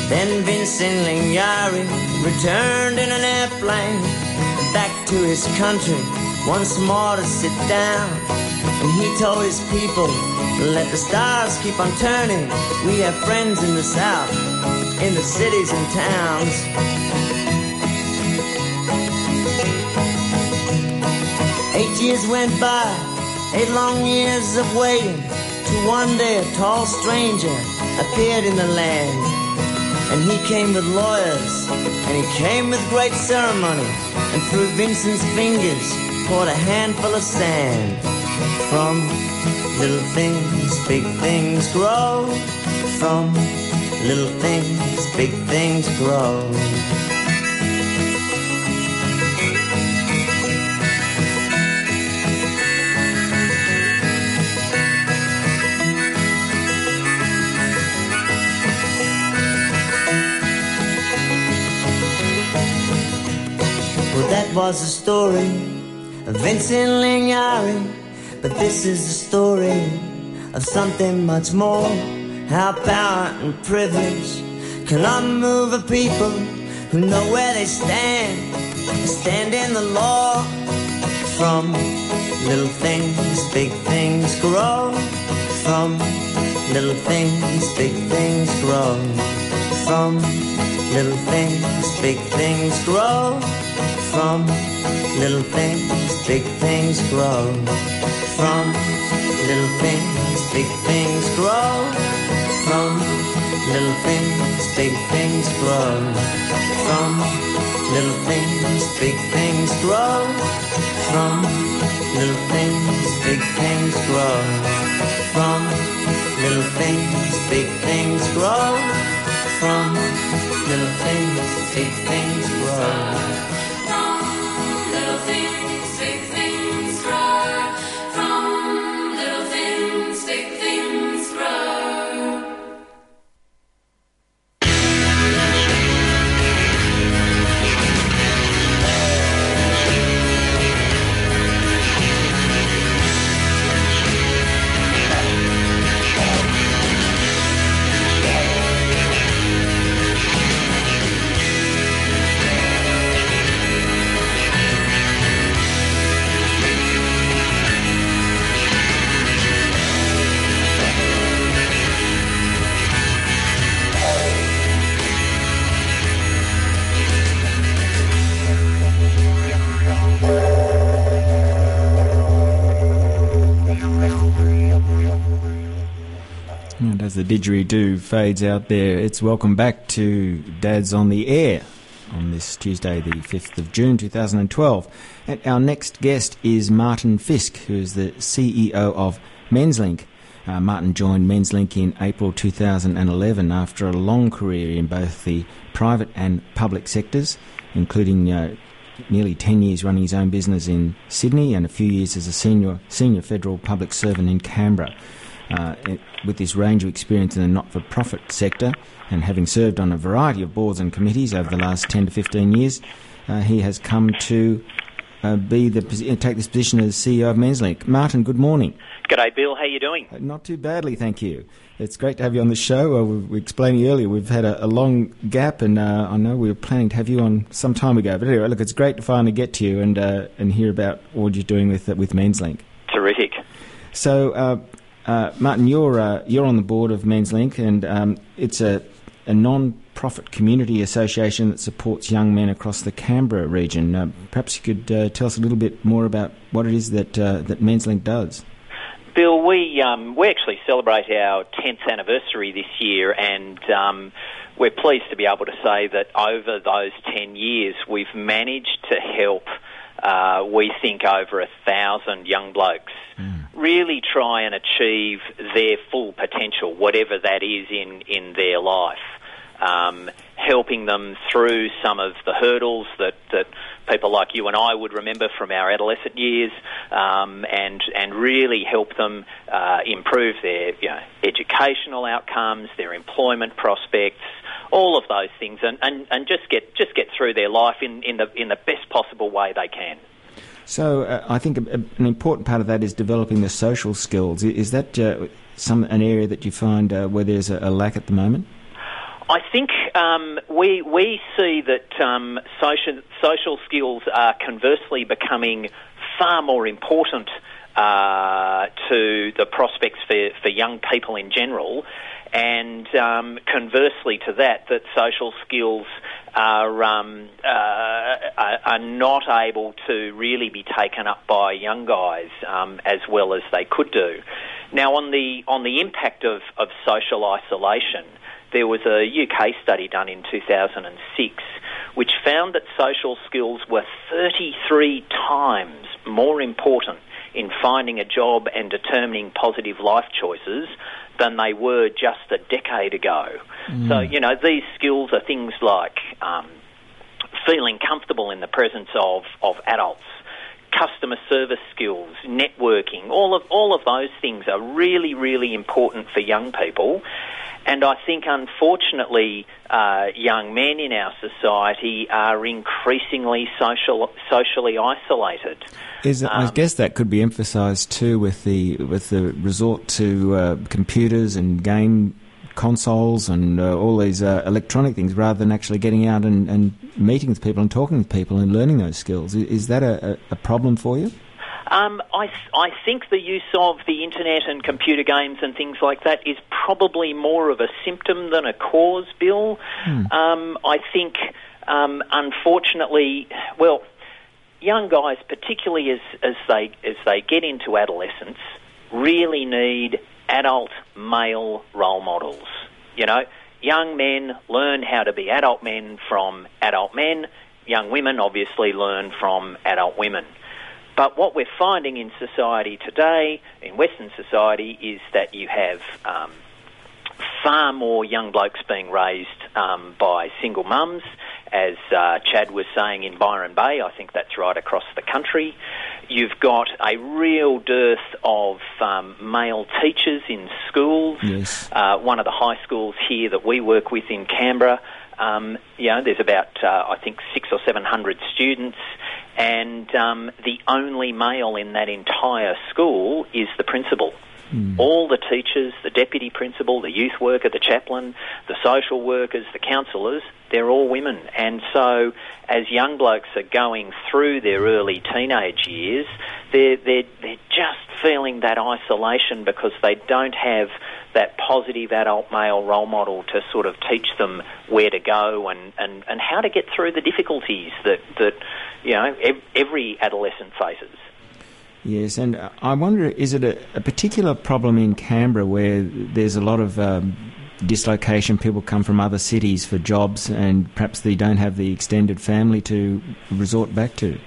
Then Vincent Lingiari returned in an airplane back to his country once more to sit down. And he told his people, let the stars keep on turning. We have friends in the South, in the cities and towns. Eight years went by, eight long years of waiting, till one day a tall stranger appeared in the land. And he came with lawyers, and he came with great ceremony, and through Vincent's fingers poured a handful of sand. From little things, big things grow. From little things, big things grow. Well, that was the story of Vincent Lingiari. But this is the story of something much more. How power and privilege can unmove a people who know where they stand, stand in the law. From little things, big things grow. From little things, big things grow. From little things, big things grow. From little things, big things grow. From little things, big things grow. From little things, big things grow. From little things, big things grow. From little things, big things grow. From little things, big things grow. From little things, big things grow. And as the didgeridoo fades out there, it's welcome back to Dad's on the Air on this Tuesday, the fifth of June two thousand twelve. And our next guest is Martin Fisk, who is the C E O of Menslink. Uh, Martin joined Menslink in April two thousand eleven after a long career in both the private and public sectors, including uh, nearly ten years running his own business in Sydney and a few years as a senior senior federal public servant in Canberra. Uh, with this range of experience in the not-for-profit sector and having served on a variety of boards and committees over the last ten to fifteen years, uh, he has come to uh, be the take this position as C E O of Menslink. Martin, good morning. G'day, Bill. How you doing? Uh, not too badly, thank you. It's great to have you on the show. Uh, we, we explained earlier we've had a, a long gap, and uh, I know we were planning to have you on some time ago. But anyway, look, it's great to finally get to you and uh, and hear about what you're doing with uh, with Menslink. Terrific. So. Uh, Uh, Martin, you're uh, you're on the board of Menslink, and um, it's a, a non-profit community association that supports young men across the Canberra region. Uh, perhaps you could uh, tell us a little bit more about what it is that uh, that Menslink does. Bill, we um, we actually celebrate our tenth anniversary this year, and um, we're pleased to be able to say that over those ten years, we've managed to help. Uh, we think over a thousand young blokes mm. really try and achieve their full potential, whatever that is in, in their life, um, helping them through some of the hurdles that, that people like you and I would remember from our adolescent years, um, and and really help them uh, improve their you know, educational outcomes, their employment prospects, all of those things, and, and, and just get just get through their life in, in the in the best possible way they can. So uh, I think a, a, an important part of that is developing the social skills. Is that uh, some an area that you find uh, where there's a, a lack at the moment? I think um, we we see that um, social social skills are conversely becoming far more important uh, to the prospects for, for young people in general, and um, conversely to that, that social skills are, um, uh, are are not able to really be taken up by young guys um, as well as they could do. Now, on the on the impact of, of social isolation, there was a U K study done in two thousand six which found that social skills were thirty-three times more important in finding a job and determining positive life choices than they were just a decade ago. Mm. So, you know, these skills are things like um, feeling comfortable in the presence of, of adults, customer service skills, networking, all of all of those things are really, really important for young people. And I think, unfortunately, uh, young men in our society are increasingly social, socially isolated. Is it, um, I guess that could be emphasised too with the with the resort to uh, computers and game consoles and uh, all these uh, electronic things, rather than actually getting out and, and meeting with people and talking with people and learning those skills. Is that a, a problem for you? Um, I, th- I think the use of the internet and computer games and things like that is probably more of a symptom than a cause, Bill. Hmm. Um, I think, um, unfortunately, well, young guys, particularly as, as they as they get into adolescence, really need adult male role models. You know, young men learn how to be adult men from adult men. Young women obviously learn from adult women. But what we're finding in society today, in Western society, is that you have um, far more young blokes being raised um, by single mums, as uh, Chad was saying in Byron Bay. I think that's right across the country. You've got a real dearth of um, male teachers in schools. Yes. Uh, one of the high schools here that we work with in Canberra, um, you know, there's about, uh, I think, six or seven hundred students, and um, the only male in that entire school is the principal. Mm. All the teachers, the deputy principal, the youth worker, the chaplain, the social workers, the counsellors, they're all women. And so as young blokes are going through their early teenage years, they're, they're, they're just feeling that isolation because they don't have that positive adult male role model to sort of teach them where to go and, and, and how to get through the difficulties that, that you know, ev- every adolescent faces. Yes, and I wonder, is it a, a particular problem in Canberra where there's a lot of um, dislocation, people come from other cities for jobs and perhaps they don't have the extended family to resort back to?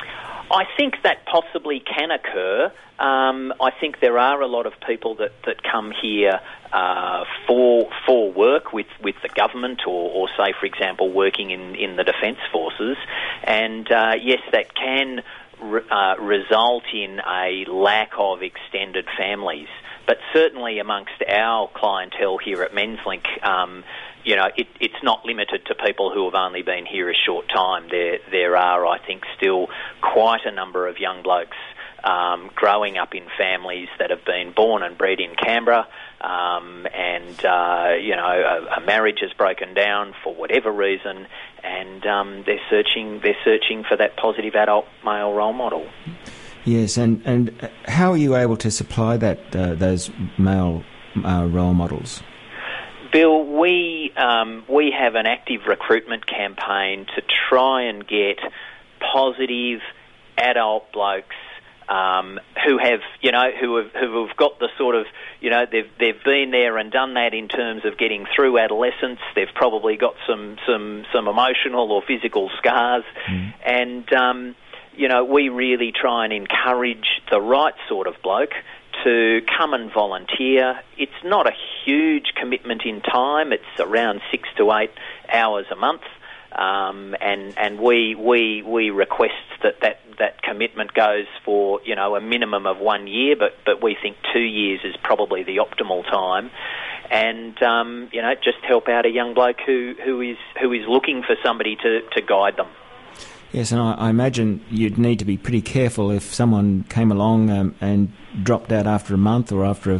I think that possibly can occur. Um, I think there are a lot of people that, that come here uh, for for work with, with the government or, or, say, for example, working in, in the Defence Forces. And, uh, yes, that can re- uh, result in a lack of extended families. But certainly amongst our clientele here at Menslink, um, you know, it, it's not limited to people who have only been here a short time. There, there are, I think, still quite a number of young blokes um, growing up in families that have been born and bred in Canberra, um, and uh, you know, a, a marriage has broken down for whatever reason, and um, they're searching, they're searching for that positive adult male role model. Yes, and, and how are you able to supply that uh, those male uh, role models? Bill, we um, we have an active recruitment campaign to try and get positive adult blokes um, who have, you know, who have who have got the sort of, you know, they've they've been there and done that in terms of getting through adolescence. They've probably got some some some emotional or physical scars, mm. and um, you know, we really try and encourage the right sort of bloke to come and volunteer. It's not a huge commitment in time. It's around six to eight hours a month, um, and and we we we request that, that that commitment goes for, you know, a minimum of one year, but but we think two years is probably the optimal time, and um, you know, just help out a young bloke who who is who is looking for somebody to to guide them. Yes, and I, I imagine you'd need to be pretty careful if someone came along um, and dropped out after a month or after a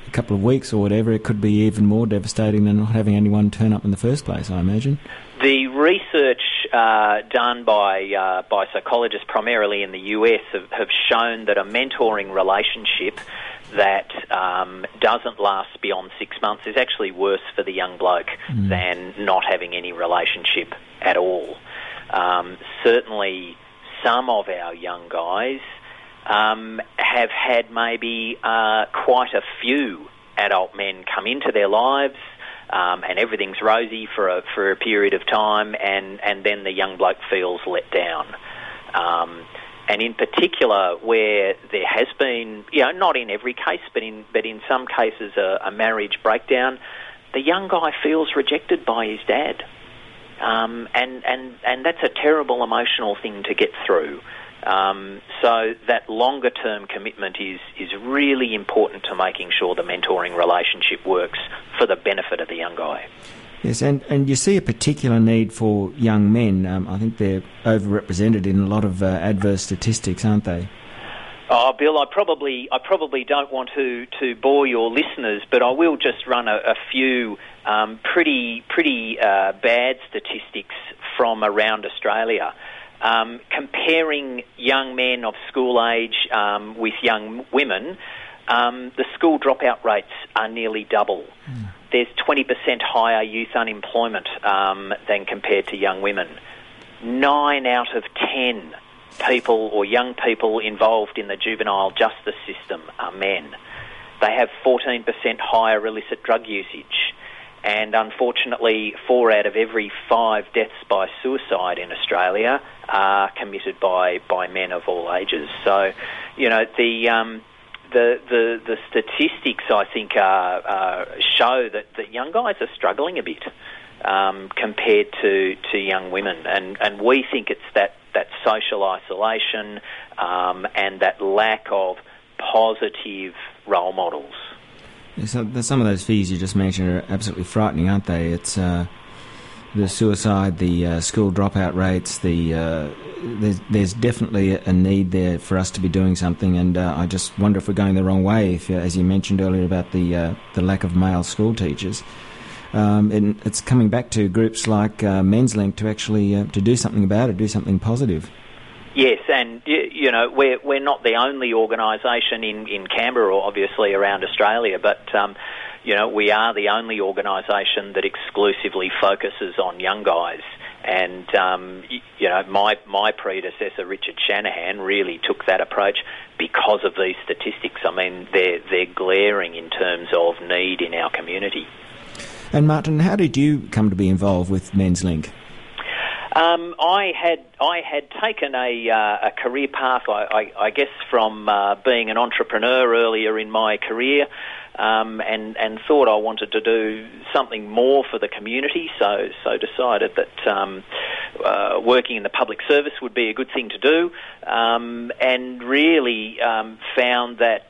a couple of weeks or whatever, it could be even more devastating than not having anyone turn up in the first place, I imagine. The research uh, done by uh, by psychologists primarily in the U S have, have shown that a mentoring relationship that um, doesn't last beyond six months is actually worse for the young bloke mm. than not having any relationship at all. Um, certainly some of our young guys um, have had maybe uh, quite a few adult men come into their lives, um, and everything's rosy for a, for a period of time, and, and then the young bloke feels let down. Um, and in particular, where there has been, you know, not in every case, but in but in some cases, a, a marriage breakdown, the young guy feels rejected by his dad. Um, and, and, and that's a terrible emotional thing to get through. Um, so that longer-term commitment is, is really important to making sure the mentoring relationship works for the benefit of the young guy. Yes, and, and you see a particular need for young men. Um, I think they're overrepresented in a lot of uh, adverse statistics, aren't they? Oh, Bill, I probably I probably don't want to, to bore your listeners, but I will just run a, a few um, pretty pretty uh, bad statistics from around Australia. Um, comparing young men of school age um, with young women, um, the school dropout rates are nearly double. Mm. There's twenty percent higher youth unemployment um, than compared to young women. Nine out of ten people or young people involved in the juvenile justice system are men. They have fourteen percent higher illicit drug usage, and unfortunately four out of every five deaths by suicide in Australia are committed by, by men of all ages. So, you know, the um, the, the the statistics, I think, are, uh, show that, that young guys are struggling a bit um, compared to, to young women, and, and we think it's that that social isolation um, and that lack of positive role models. Yeah, so some of those figures you just mentioned are absolutely frightening, aren't they? It's uh, the suicide, the uh, school dropout rates, the uh, there's, there's definitely a need there for us to be doing something, and uh, I just wonder if we're going the wrong way, if, uh, as you mentioned earlier about the, uh, the lack of male school teachers. Um, and it's coming back to groups like uh, Men's Link to actually uh, to do something about it, do something positive. Yes, and you know we're we're not the only organisation in, in Canberra or obviously around Australia, but um, you know we are the only organisation that exclusively focuses on young guys. And um, you know my my predecessor Richard Shanahan really took that approach because of these statistics. I mean they're they're glaring in terms of need in our community. And Martin, how did you come to be involved with Men's Link? Um, I had I had taken a, uh, a career path, I, I, I guess, from uh, being an entrepreneur earlier in my career, um, and and thought I wanted to do something more for the community. So so decided that um, uh, working in the public service would be a good thing to do, um, and really um, found that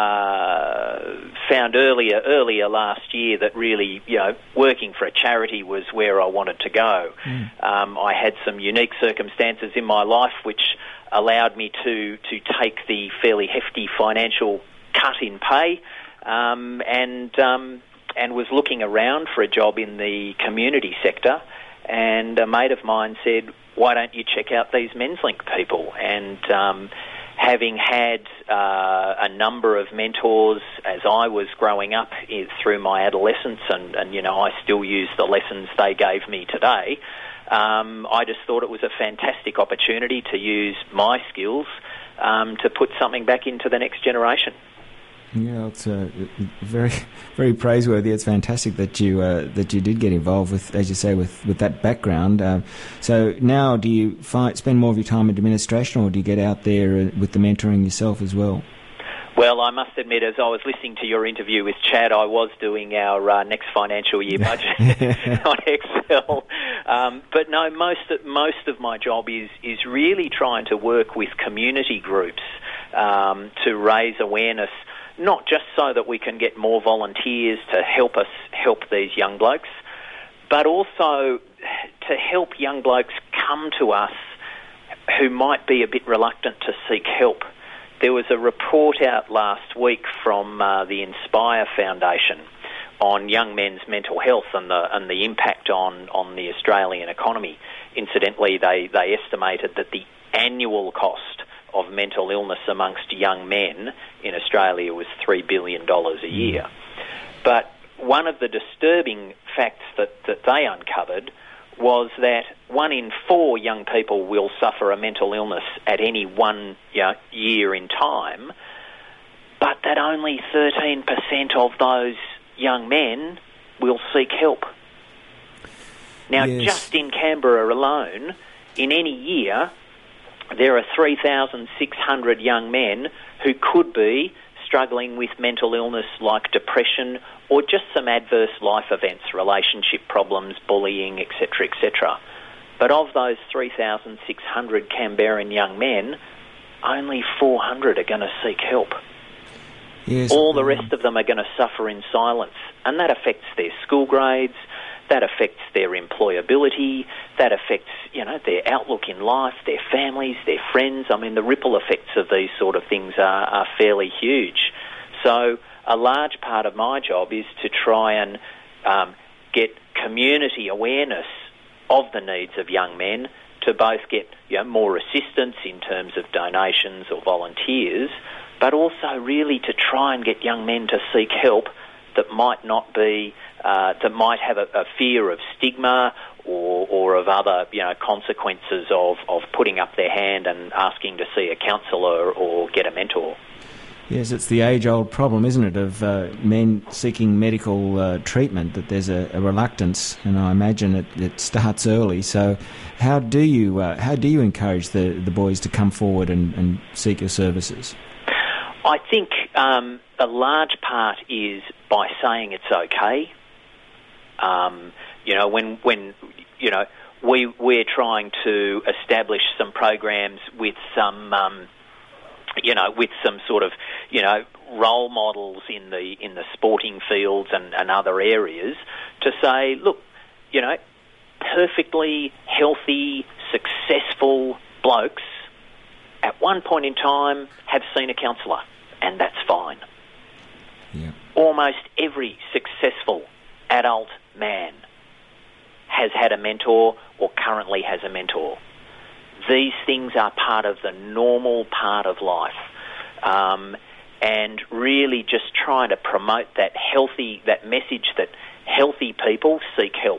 uh, found earlier earlier last year that really you know working for a charity was where I wanted to go. Mm. Um, I had some unique circumstances in my life which allowed me to to take the fairly hefty financial cut in pay, um, and um, and was looking around for a job in the community sector. And a mate of mine said, "Why don't you check out these Men's Link people?" And um, having had uh, a number of mentors as I was growing up is, through my adolescence, and, and you know I still use the lessons they gave me today. Um, I just thought it was a fantastic opportunity to use my skills um, to put something back into the next generation. Yeah, it's uh, very, very praiseworthy. It's fantastic that you uh, that you did get involved with, as you say, with, with that background. Uh, so now, do you find, spend more of your time in administration, or do you get out there with the mentoring yourself as well? Well, I must admit, as I was listening to your interview with Chad, I was doing our uh, next financial year budget on Excel. Um, but no, most of, most of my job is is really trying to work with community groups um, to raise awareness, not just so that we can get more volunteers to help us help these young blokes, but also to help young blokes come to us who might be a bit reluctant to seek help. there was a report out last week from uh, the Inspire Foundation on young men's mental health and the and the impact on, on the Australian economy. Incidentally, they, they estimated that the annual cost of mental illness amongst young men in Australia was three billion dollars a year. But one of the disturbing facts that, that they uncovered was that one in four young people will suffer a mental illness at any one you know, year in time, but that only thirteen percent of those young men will seek help. Now, yes. just in Canberra alone, in any year, there are three thousand six hundred young men who could be struggling with mental illness like depression or just some adverse life events, relationship problems, bullying, et cetera, et cetera. But of those three thousand six hundred Canberran young men, only four hundred are going to seek help. Yes, All the um, rest of them are going to suffer in silence, and that affects their school grades, that affects their employability, that affects, you know, their outlook in life, their families, their friends. I mean, the ripple effects of these sort of things are, are fairly huge. So a large part of my job is to try and um, get community awareness of the needs of young men to both get, you know, more assistance in terms of donations or volunteers, but also really to try and get young men to seek help that might not be, uh, that might have a, a fear of stigma or, or of other, you know, consequences of, of putting up their hand and asking to see a counsellor or get a mentor. Yes, it's the age-old problem, isn't it, of uh, men seeking medical uh, treatment, that there's a, a reluctance, and I imagine it, it starts early. So how do you uh, how do you encourage the, the boys to come forward and, and seek your services? I think um, a large part is by saying it's okay. Um, you know, when when you know we we're trying to establish some programs with some, um, you know, with some sort of, you know, role models in the in the sporting fields and, and other areas to say, look, you know, perfectly healthy, successful blokes at one point in time have seen a counsellor. And that's fine. Yeah. Almost every successful adult man has had a mentor or currently has a mentor. These things are part of the normal part of life. Um, and really just trying to promote that healthy, that message that healthy people seek help.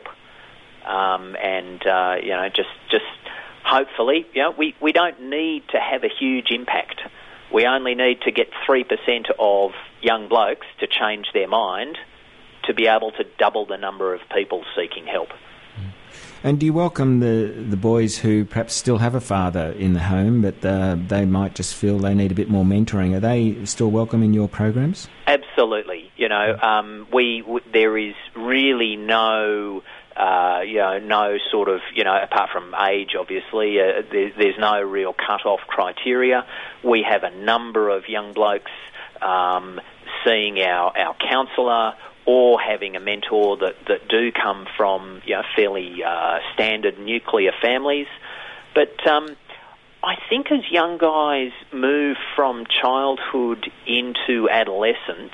Um, and, uh, you know, just, just hopefully, you know, we, we don't need to have a huge impact. We only need to get three percent of young blokes to change their mind to be able to double the number of people seeking help. And do you welcome the, the boys who perhaps still have a father in the home, but uh, they might just feel they need a bit more mentoring? Are they still welcome in your programs? Absolutely. You know, um, we w- there is really no... Uh, you know, no sort of, you know, apart from age, obviously, uh, there, there's no real cut-off criteria. We have a number of young blokes um, seeing our, our counsellor or having a mentor that, that do come from, you know, fairly uh, standard nuclear families. But um, I think as young guys move from childhood into adolescence,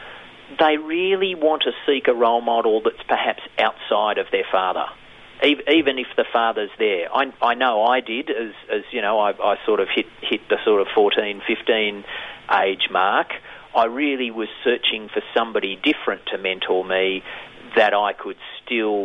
they really want to seek a role model that's perhaps outside of their father, even if the father's there. I, I know I did, as, as you know, I, I sort of hit, hit the sort of fourteen, fifteen age mark. I really was searching for somebody different to mentor me that I could still,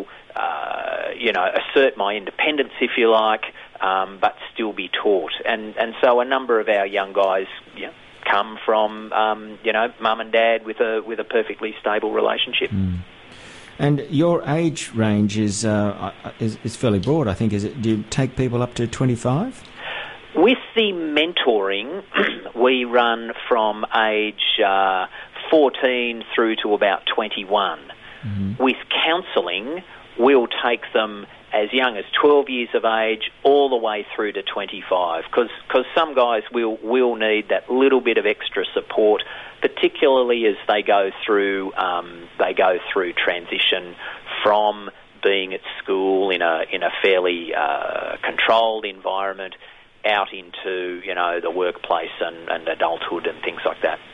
uh, you know, assert my independence, if you like, um, but still be taught. And, and so a number of our young guys, you know, come from, um, you know, mum and dad with a with a perfectly stable relationship. Mm. And your age range is, uh, is is fairly broad, I think. Is it? Do you take people up to twenty-five? With the mentoring, we run from age uh, fourteen through to about twenty-one. Mm-hmm. With counselling, we'll take them as young as twelve years of age all the way through to twenty-five, because some guys will, will need that little bit of extra support, particularly as they go through um, they go through transition from being at school in a in a fairly uh, controlled environment out into, you know, the workplace and, and adulthood and things like that.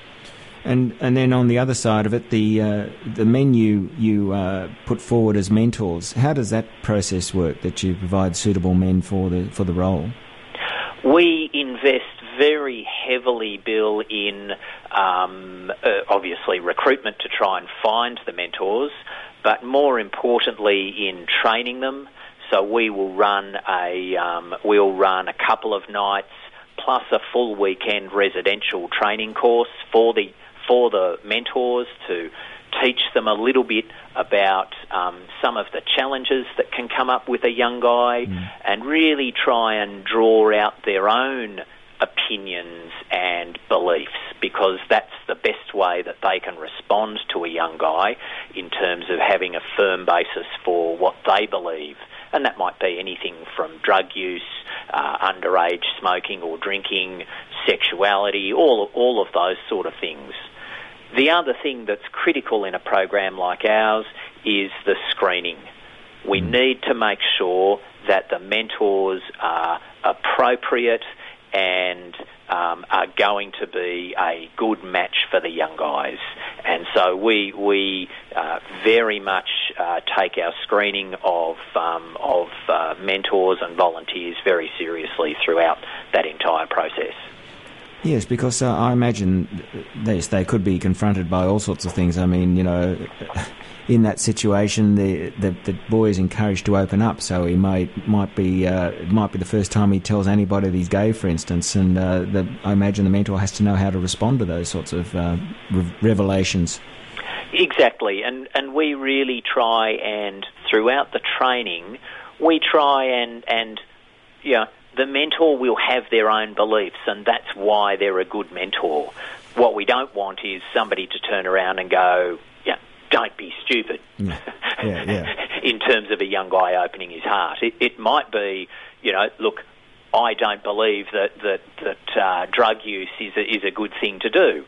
And and then on the other side of it, the uh, the men you, you uh, put forward as mentors, how does that process work, that you provide suitable men for the for the role? We invest very heavily, Bill, in um, uh, obviously recruitment to try and find the mentors, but more importantly in training them. So we will run a um, we'll run a couple of nights plus a full weekend residential training course for the for the mentors to teach them a little bit about um, some of the challenges that can come up with a young guy, mm. and really try and draw out their own opinions and beliefs, because that's the best way that they can respond to a young guy in terms of having a firm basis for what they believe. And that might be anything from drug use, uh, underage smoking or drinking, sexuality, all, all of those sort of things. The other thing that's critical in a program like ours is the screening. We need to make sure that the mentors are appropriate and um, are going to be a good match for the young guys. And so we we uh, very much uh, take our screening of um, of uh, mentors and volunteers very seriously throughout that entire process. Yes, because uh, I imagine they, they could be confronted by all sorts of things. I mean, you know, in that situation, the, the the boy is encouraged to open up. So he might might be uh, it might be the first time he tells anybody that he's gay, for instance. And uh, the, I imagine the mentor has to know how to respond to those sorts of uh, re- revelations. Exactly, and and we really try and throughout the training, we try and and yeah. The mentor will have their own beliefs, and that's why they're a good mentor. What we don't want is somebody to turn around and go, yeah, don't be stupid, yeah. Yeah, yeah. in terms of a young guy opening his heart. It, it might be, you know, look, I don't believe that, that, that uh, drug use is a, is a good thing to do.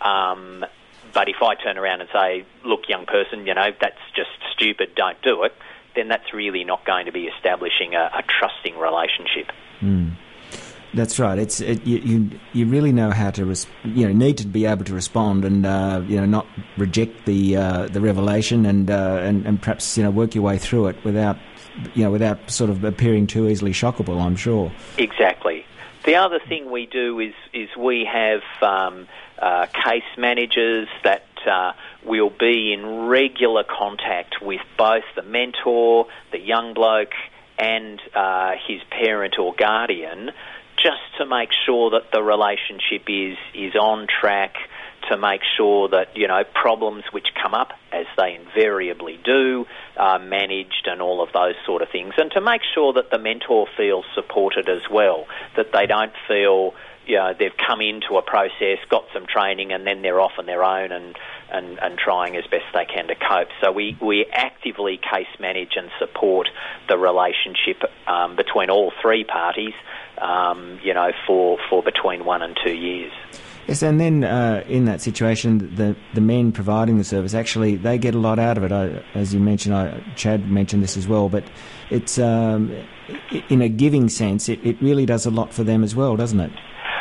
Um, but if I turn around and say, look, young person, you know, that's just stupid, don't do it, then that's really not going to be establishing a, a trusting relationship. Mm. That's right. It's it, you, you you really know how to res- you know need to be able to respond and uh, you know not reject the uh, the revelation and, uh, and and perhaps you know work your way through it without you know without sort of appearing too easily shockable. I'm sure. Exactly. The other thing we do is is we have um, uh, case managers that uh, will be in regular contact with both the mentor, the young bloke, and uh, his parent or guardian, just to make sure that the relationship is is on track, to make sure that, you know, problems which come up, as they invariably do, are managed and all of those sort of things, and to make sure that the mentor feels supported as well, that they don't feel, you know, they've come into a process, got some training, and then they're off on their own and, and, and trying as best they can to cope. So we, we actively case manage and support the relationship um, between all three parties, um, you know, for, for between one and two years. Yes, and then uh, in that situation, the the men providing the service, actually, they get a lot out of it. I, as you mentioned, I, Chad mentioned this as well, but it's um, in a giving sense, it, it really does a lot for them as well, doesn't it?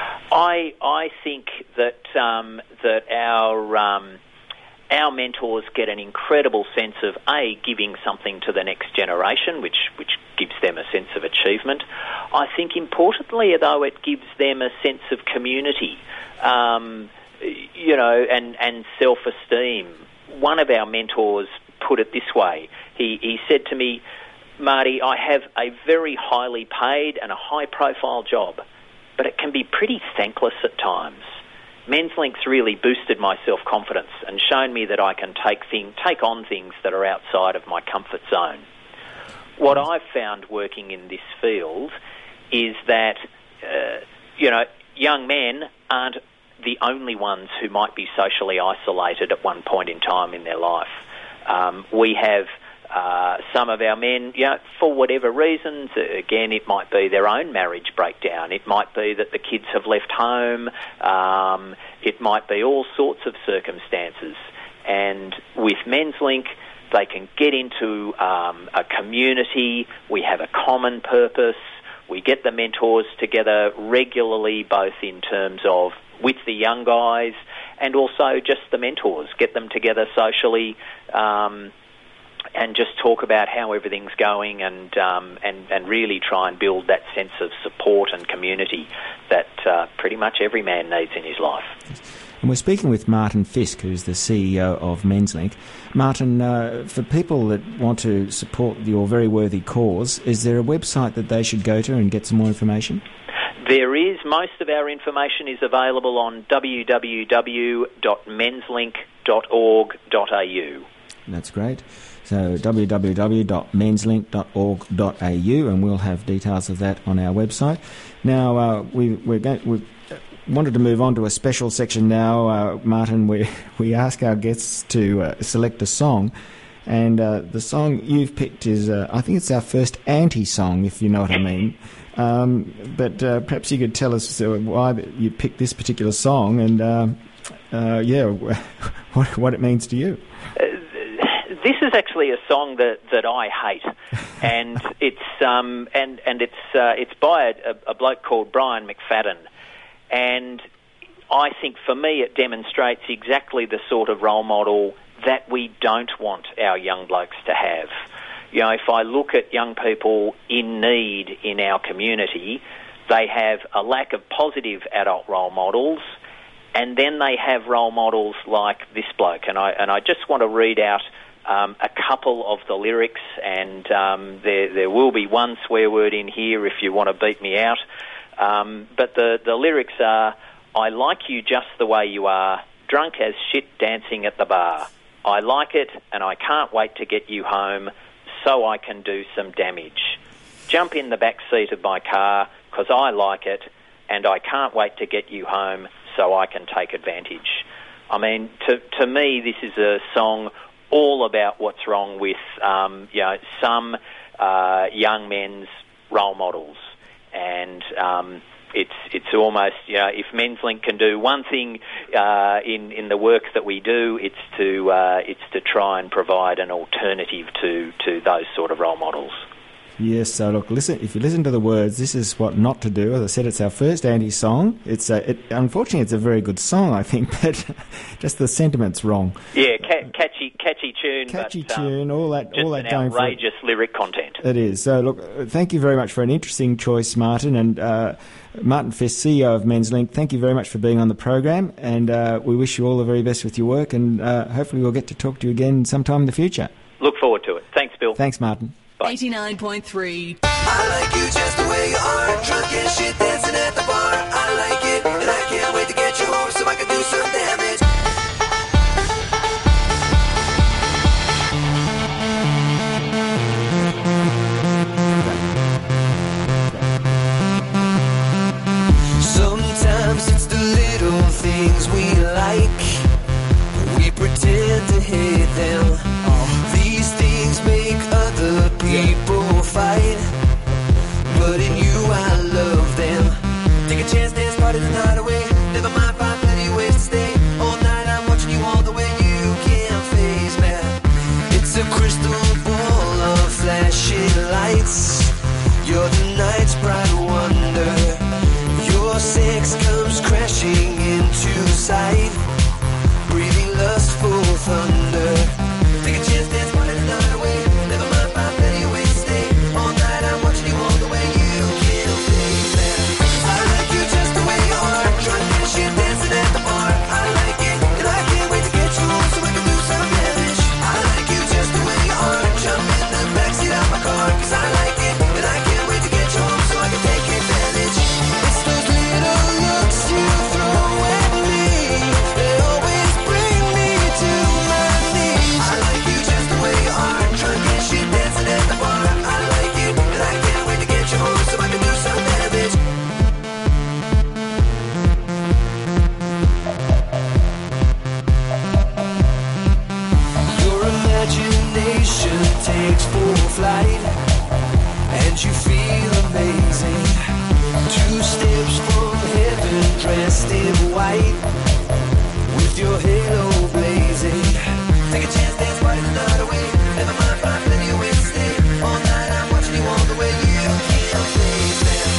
I I think that um, that our um, our mentors get an incredible sense of A, giving something to the next generation, which which gives them a sense of achievement. I think importantly, though, it gives them a sense of community, um, you know, and, and self-esteem. One of our mentors put it this way. He, he said to me, Marty, I have a very highly paid and a high-profile job, but it can be pretty thankless at times. Men's Link's really boosted my self-confidence and shown me that I can take thing, take on things that are outside of my comfort zone. What I've found working in this field is that, uh, you know, young men aren't the only ones who might be socially isolated at one point in time in their life. Um, we have uh, some of our men, you know, for whatever reasons, again, it might be their own marriage breakdown. It might be that the kids have left home. Um, it might be all sorts of circumstances. And with Men's Link, they can get into um, a community. We have a common purpose. We get the mentors together regularly, both in terms of with the young guys and also just the mentors. Get them together socially um, and just talk about how everything's going and, um, and and really try and build that sense of support and community that uh, pretty much every man needs in his life. And we're speaking with Martin Fisk, who's the C E O of Menslink. Martin, uh, for people that want to support your very worthy cause, is there a website that they should go to and get some more information? There is. Most of our information is available on w w w dot menslink dot org dot a u. That's great. So w w w dot menslink dot org dot a u, and we'll have details of that on our website. Now, uh, we, we're going... We're, wanted to move on to a special section now, uh, Martin, where we ask our guests to uh, select a song, and uh, the song you've picked is, uh, I think it's our first anti-song, if you know what I mean. Um, but uh, perhaps you could tell us uh, why you picked this particular song, and uh, uh, yeah, what, what it means to you. Uh, this is actually a song that, that I hate, and it's um, and and it's uh, it's by a, a bloke called Brian McFadden. And I think for me it demonstrates exactly the sort of role model that we don't want our young blokes to have. You know, if I look at young people in need in our community, they have a lack of positive adult role models, and then they have role models like this bloke. And I and I just want to read out um, a couple of the lyrics, and um, there there will be one swear word in here if you want to beat me out. Um, but the, the lyrics are, I like you just the way you are, drunk as shit dancing at the bar. I like it and I can't wait to get you home so I can do some damage. Jump in the back seat of my car because I like it and I can't wait to get you home so I can take advantage. I mean, to, to me, this is a song all about what's wrong with um, you know, some uh, young men's role models. And um, it's it's almost, you know, if Menslink can do one thing uh, in in the work that we do, it's to uh, it's to try and provide an alternative to to those sort of role models. Yes, so look, listen. If you listen to the words, this is what not to do. As I said, it's our first anti-song. It's a, it, unfortunately, it's a very good song, I think, but just the sentiment's wrong. Yeah, ca- catchy, catchy tune. Catchy but, tune, um, all that, just all that an going outrageous for it. lyric content. It is. So look, thank you very much for an interesting choice, Martin, and uh, Martin Fisk, C E O of Menslink. Thank you very much for being on the program, and uh, we wish you all the very best with your work, and uh, hopefully we'll get to talk to you again sometime in the future. Look forward to it. Thanks, Bill. Thanks, Martin. eighty-nine point three. I like you just the way you are, drunk as shit dancing at the bar. I like it, and I can't wait to get you home so I can do some damage. Sometimes it's the little things we like, we pretend to hate them. These things make other people fight, but in you I love them. Take a chance, dance, party the night away. Never mind, find plenty of ways to stay. All night I'm watching you all the way you can't face me. It's a crystal ball of flashing lights. You're the night's bright wonder. Your sex comes crashing into sight, breathing lustful thunder. Take a chance, dance, party the night away. Never mind, find plenty of ways to stay. All night I'm watching you all the way you can't face me. I like you just the way you are, drunk and shit dancing at the bar. I like it, and I can't wait to get you home so I can do some damage. I like you just the way you are, jump in the backseat of my car, cause I like it, and I can't wait to get you home so I can take advantage. It's those little looks you throw at me, they always bring me to my knees. I like you just the way you are, drunk and shit dancing at the bar. I like it, and I can't wait to get you home so I can do some damage. Your imagination takes full flight, and you feel amazing. Two steps from heaven, dressed in white, with your halo blazing. Take a chance, dance, party the night away. Never mind, find plenty of ways to stay. All night I'm watching you all the way you can't face me.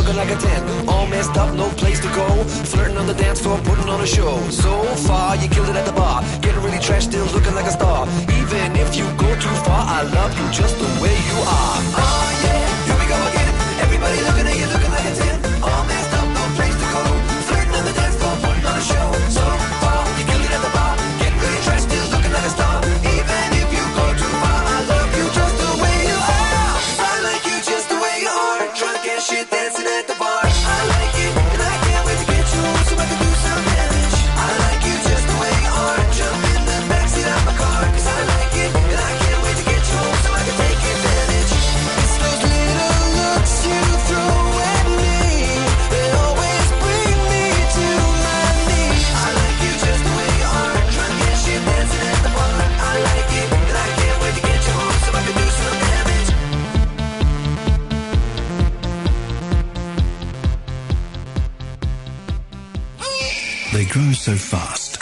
looking like a ten. All messed up, no place to go. Flirting on the dance floor, putting on a show. So far, you killed it at the bar. Getting really trash, still looking like a star. Even if you go too far, I love you just the way you are. Oh yeah, here we go again. Everybody looking at you, looking like a ten. All messed up, no place to go. Flirting on the dance floor, putting on a show. So far, you killed it at the bar. Getting really trash, still looking like a star. Even if you go too far, I love you just the way you are. I like you just the way you are. Drunk as shit, dancing at the bar. I like it, and I can't wait to get you home so I can do some damage. I like you just the way you are. Jump in the backseat of my car, 'cause I like it, and I can't wait to get you home so I can take advantage. It's those little looks you throw at me that always bring me to my knees. I like you just the way you are. Drunk as shit, dancing at the bar. I like it, and I can't wait to get you home so I can do some damage. They grow so fast.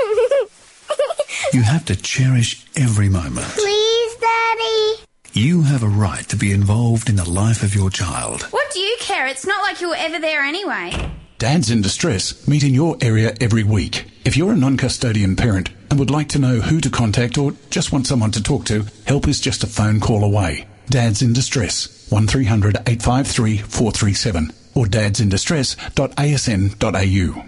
You have to cherish every moment. Please, Daddy. You have a right to be involved in the life of your child. What do you care? It's not like you were ever there anyway. Dads in Distress meet in your area every week. If you're a non-custodian parent and would like to know who to contact or just want someone to talk to, help is just a phone call away. Dads in Distress, one three hundred eight five three four three seven or dads in distress dot a s n dot a u.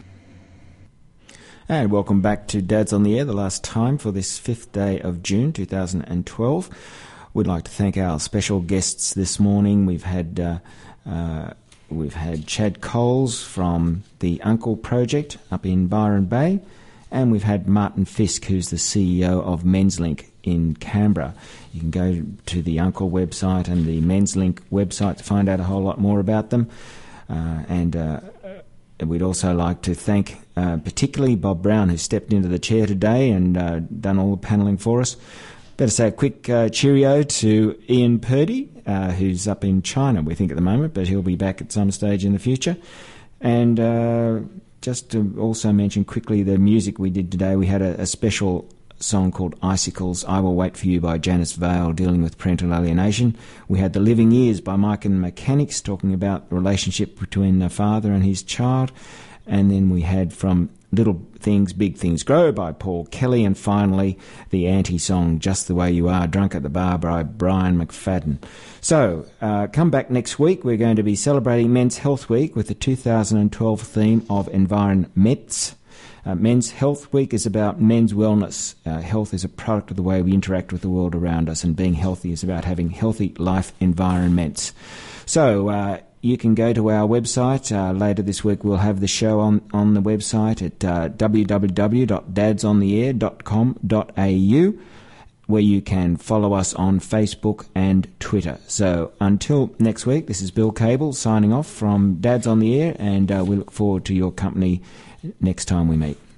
And welcome back to Dads on the Air, the last time for this fifth day of June two thousand twelve. We'd like to thank our special guests this morning. We've had uh, uh, we've had Chad Coles from the Uncle Project up in Byron Bay, and we've had Martin Fisk, who's the C E O of Menslink in Canberra. You can go to the Uncle website and the Menslink website to find out a whole lot more about them. Uh, and uh, we'd also like to thank uh, particularly Bob Brown, who stepped into the chair today and uh, done all the panelling for us. Better say a quick uh, cheerio to Ian Purdy, uh, who's up in China, we think, at the moment, but he'll be back at some stage in the future. And uh, just to also mention quickly the music we did today, we had a, a special song called Icicles, I Will Wait For You by Janice Vale, dealing with parental alienation. We had The Living Years by Mike and the Mechanics, talking about the relationship between the father and his child. And then we had from Little Things, Big Things Grow by Paul Kelly. And finally, the anti-song Just The Way You Are, Drunk at the Bar by Brian McFadden. So, uh, come back next week. We're going to be celebrating Men's Health Week with the two thousand twelve theme of Environments. Uh, Men's Health Week is about men's wellness. Uh, health is a product of the way we interact with the world around us, and being healthy is about having healthy life environments. So uh, you can go to our website. Uh, later this week we'll have the show on, on the website at uh, w w w dot dads on the air dot com dot a u, where you can follow us on Facebook and Twitter. So until next week, this is Bill Cable signing off from Dads on the Air, and uh, we look forward to your company next time we meet.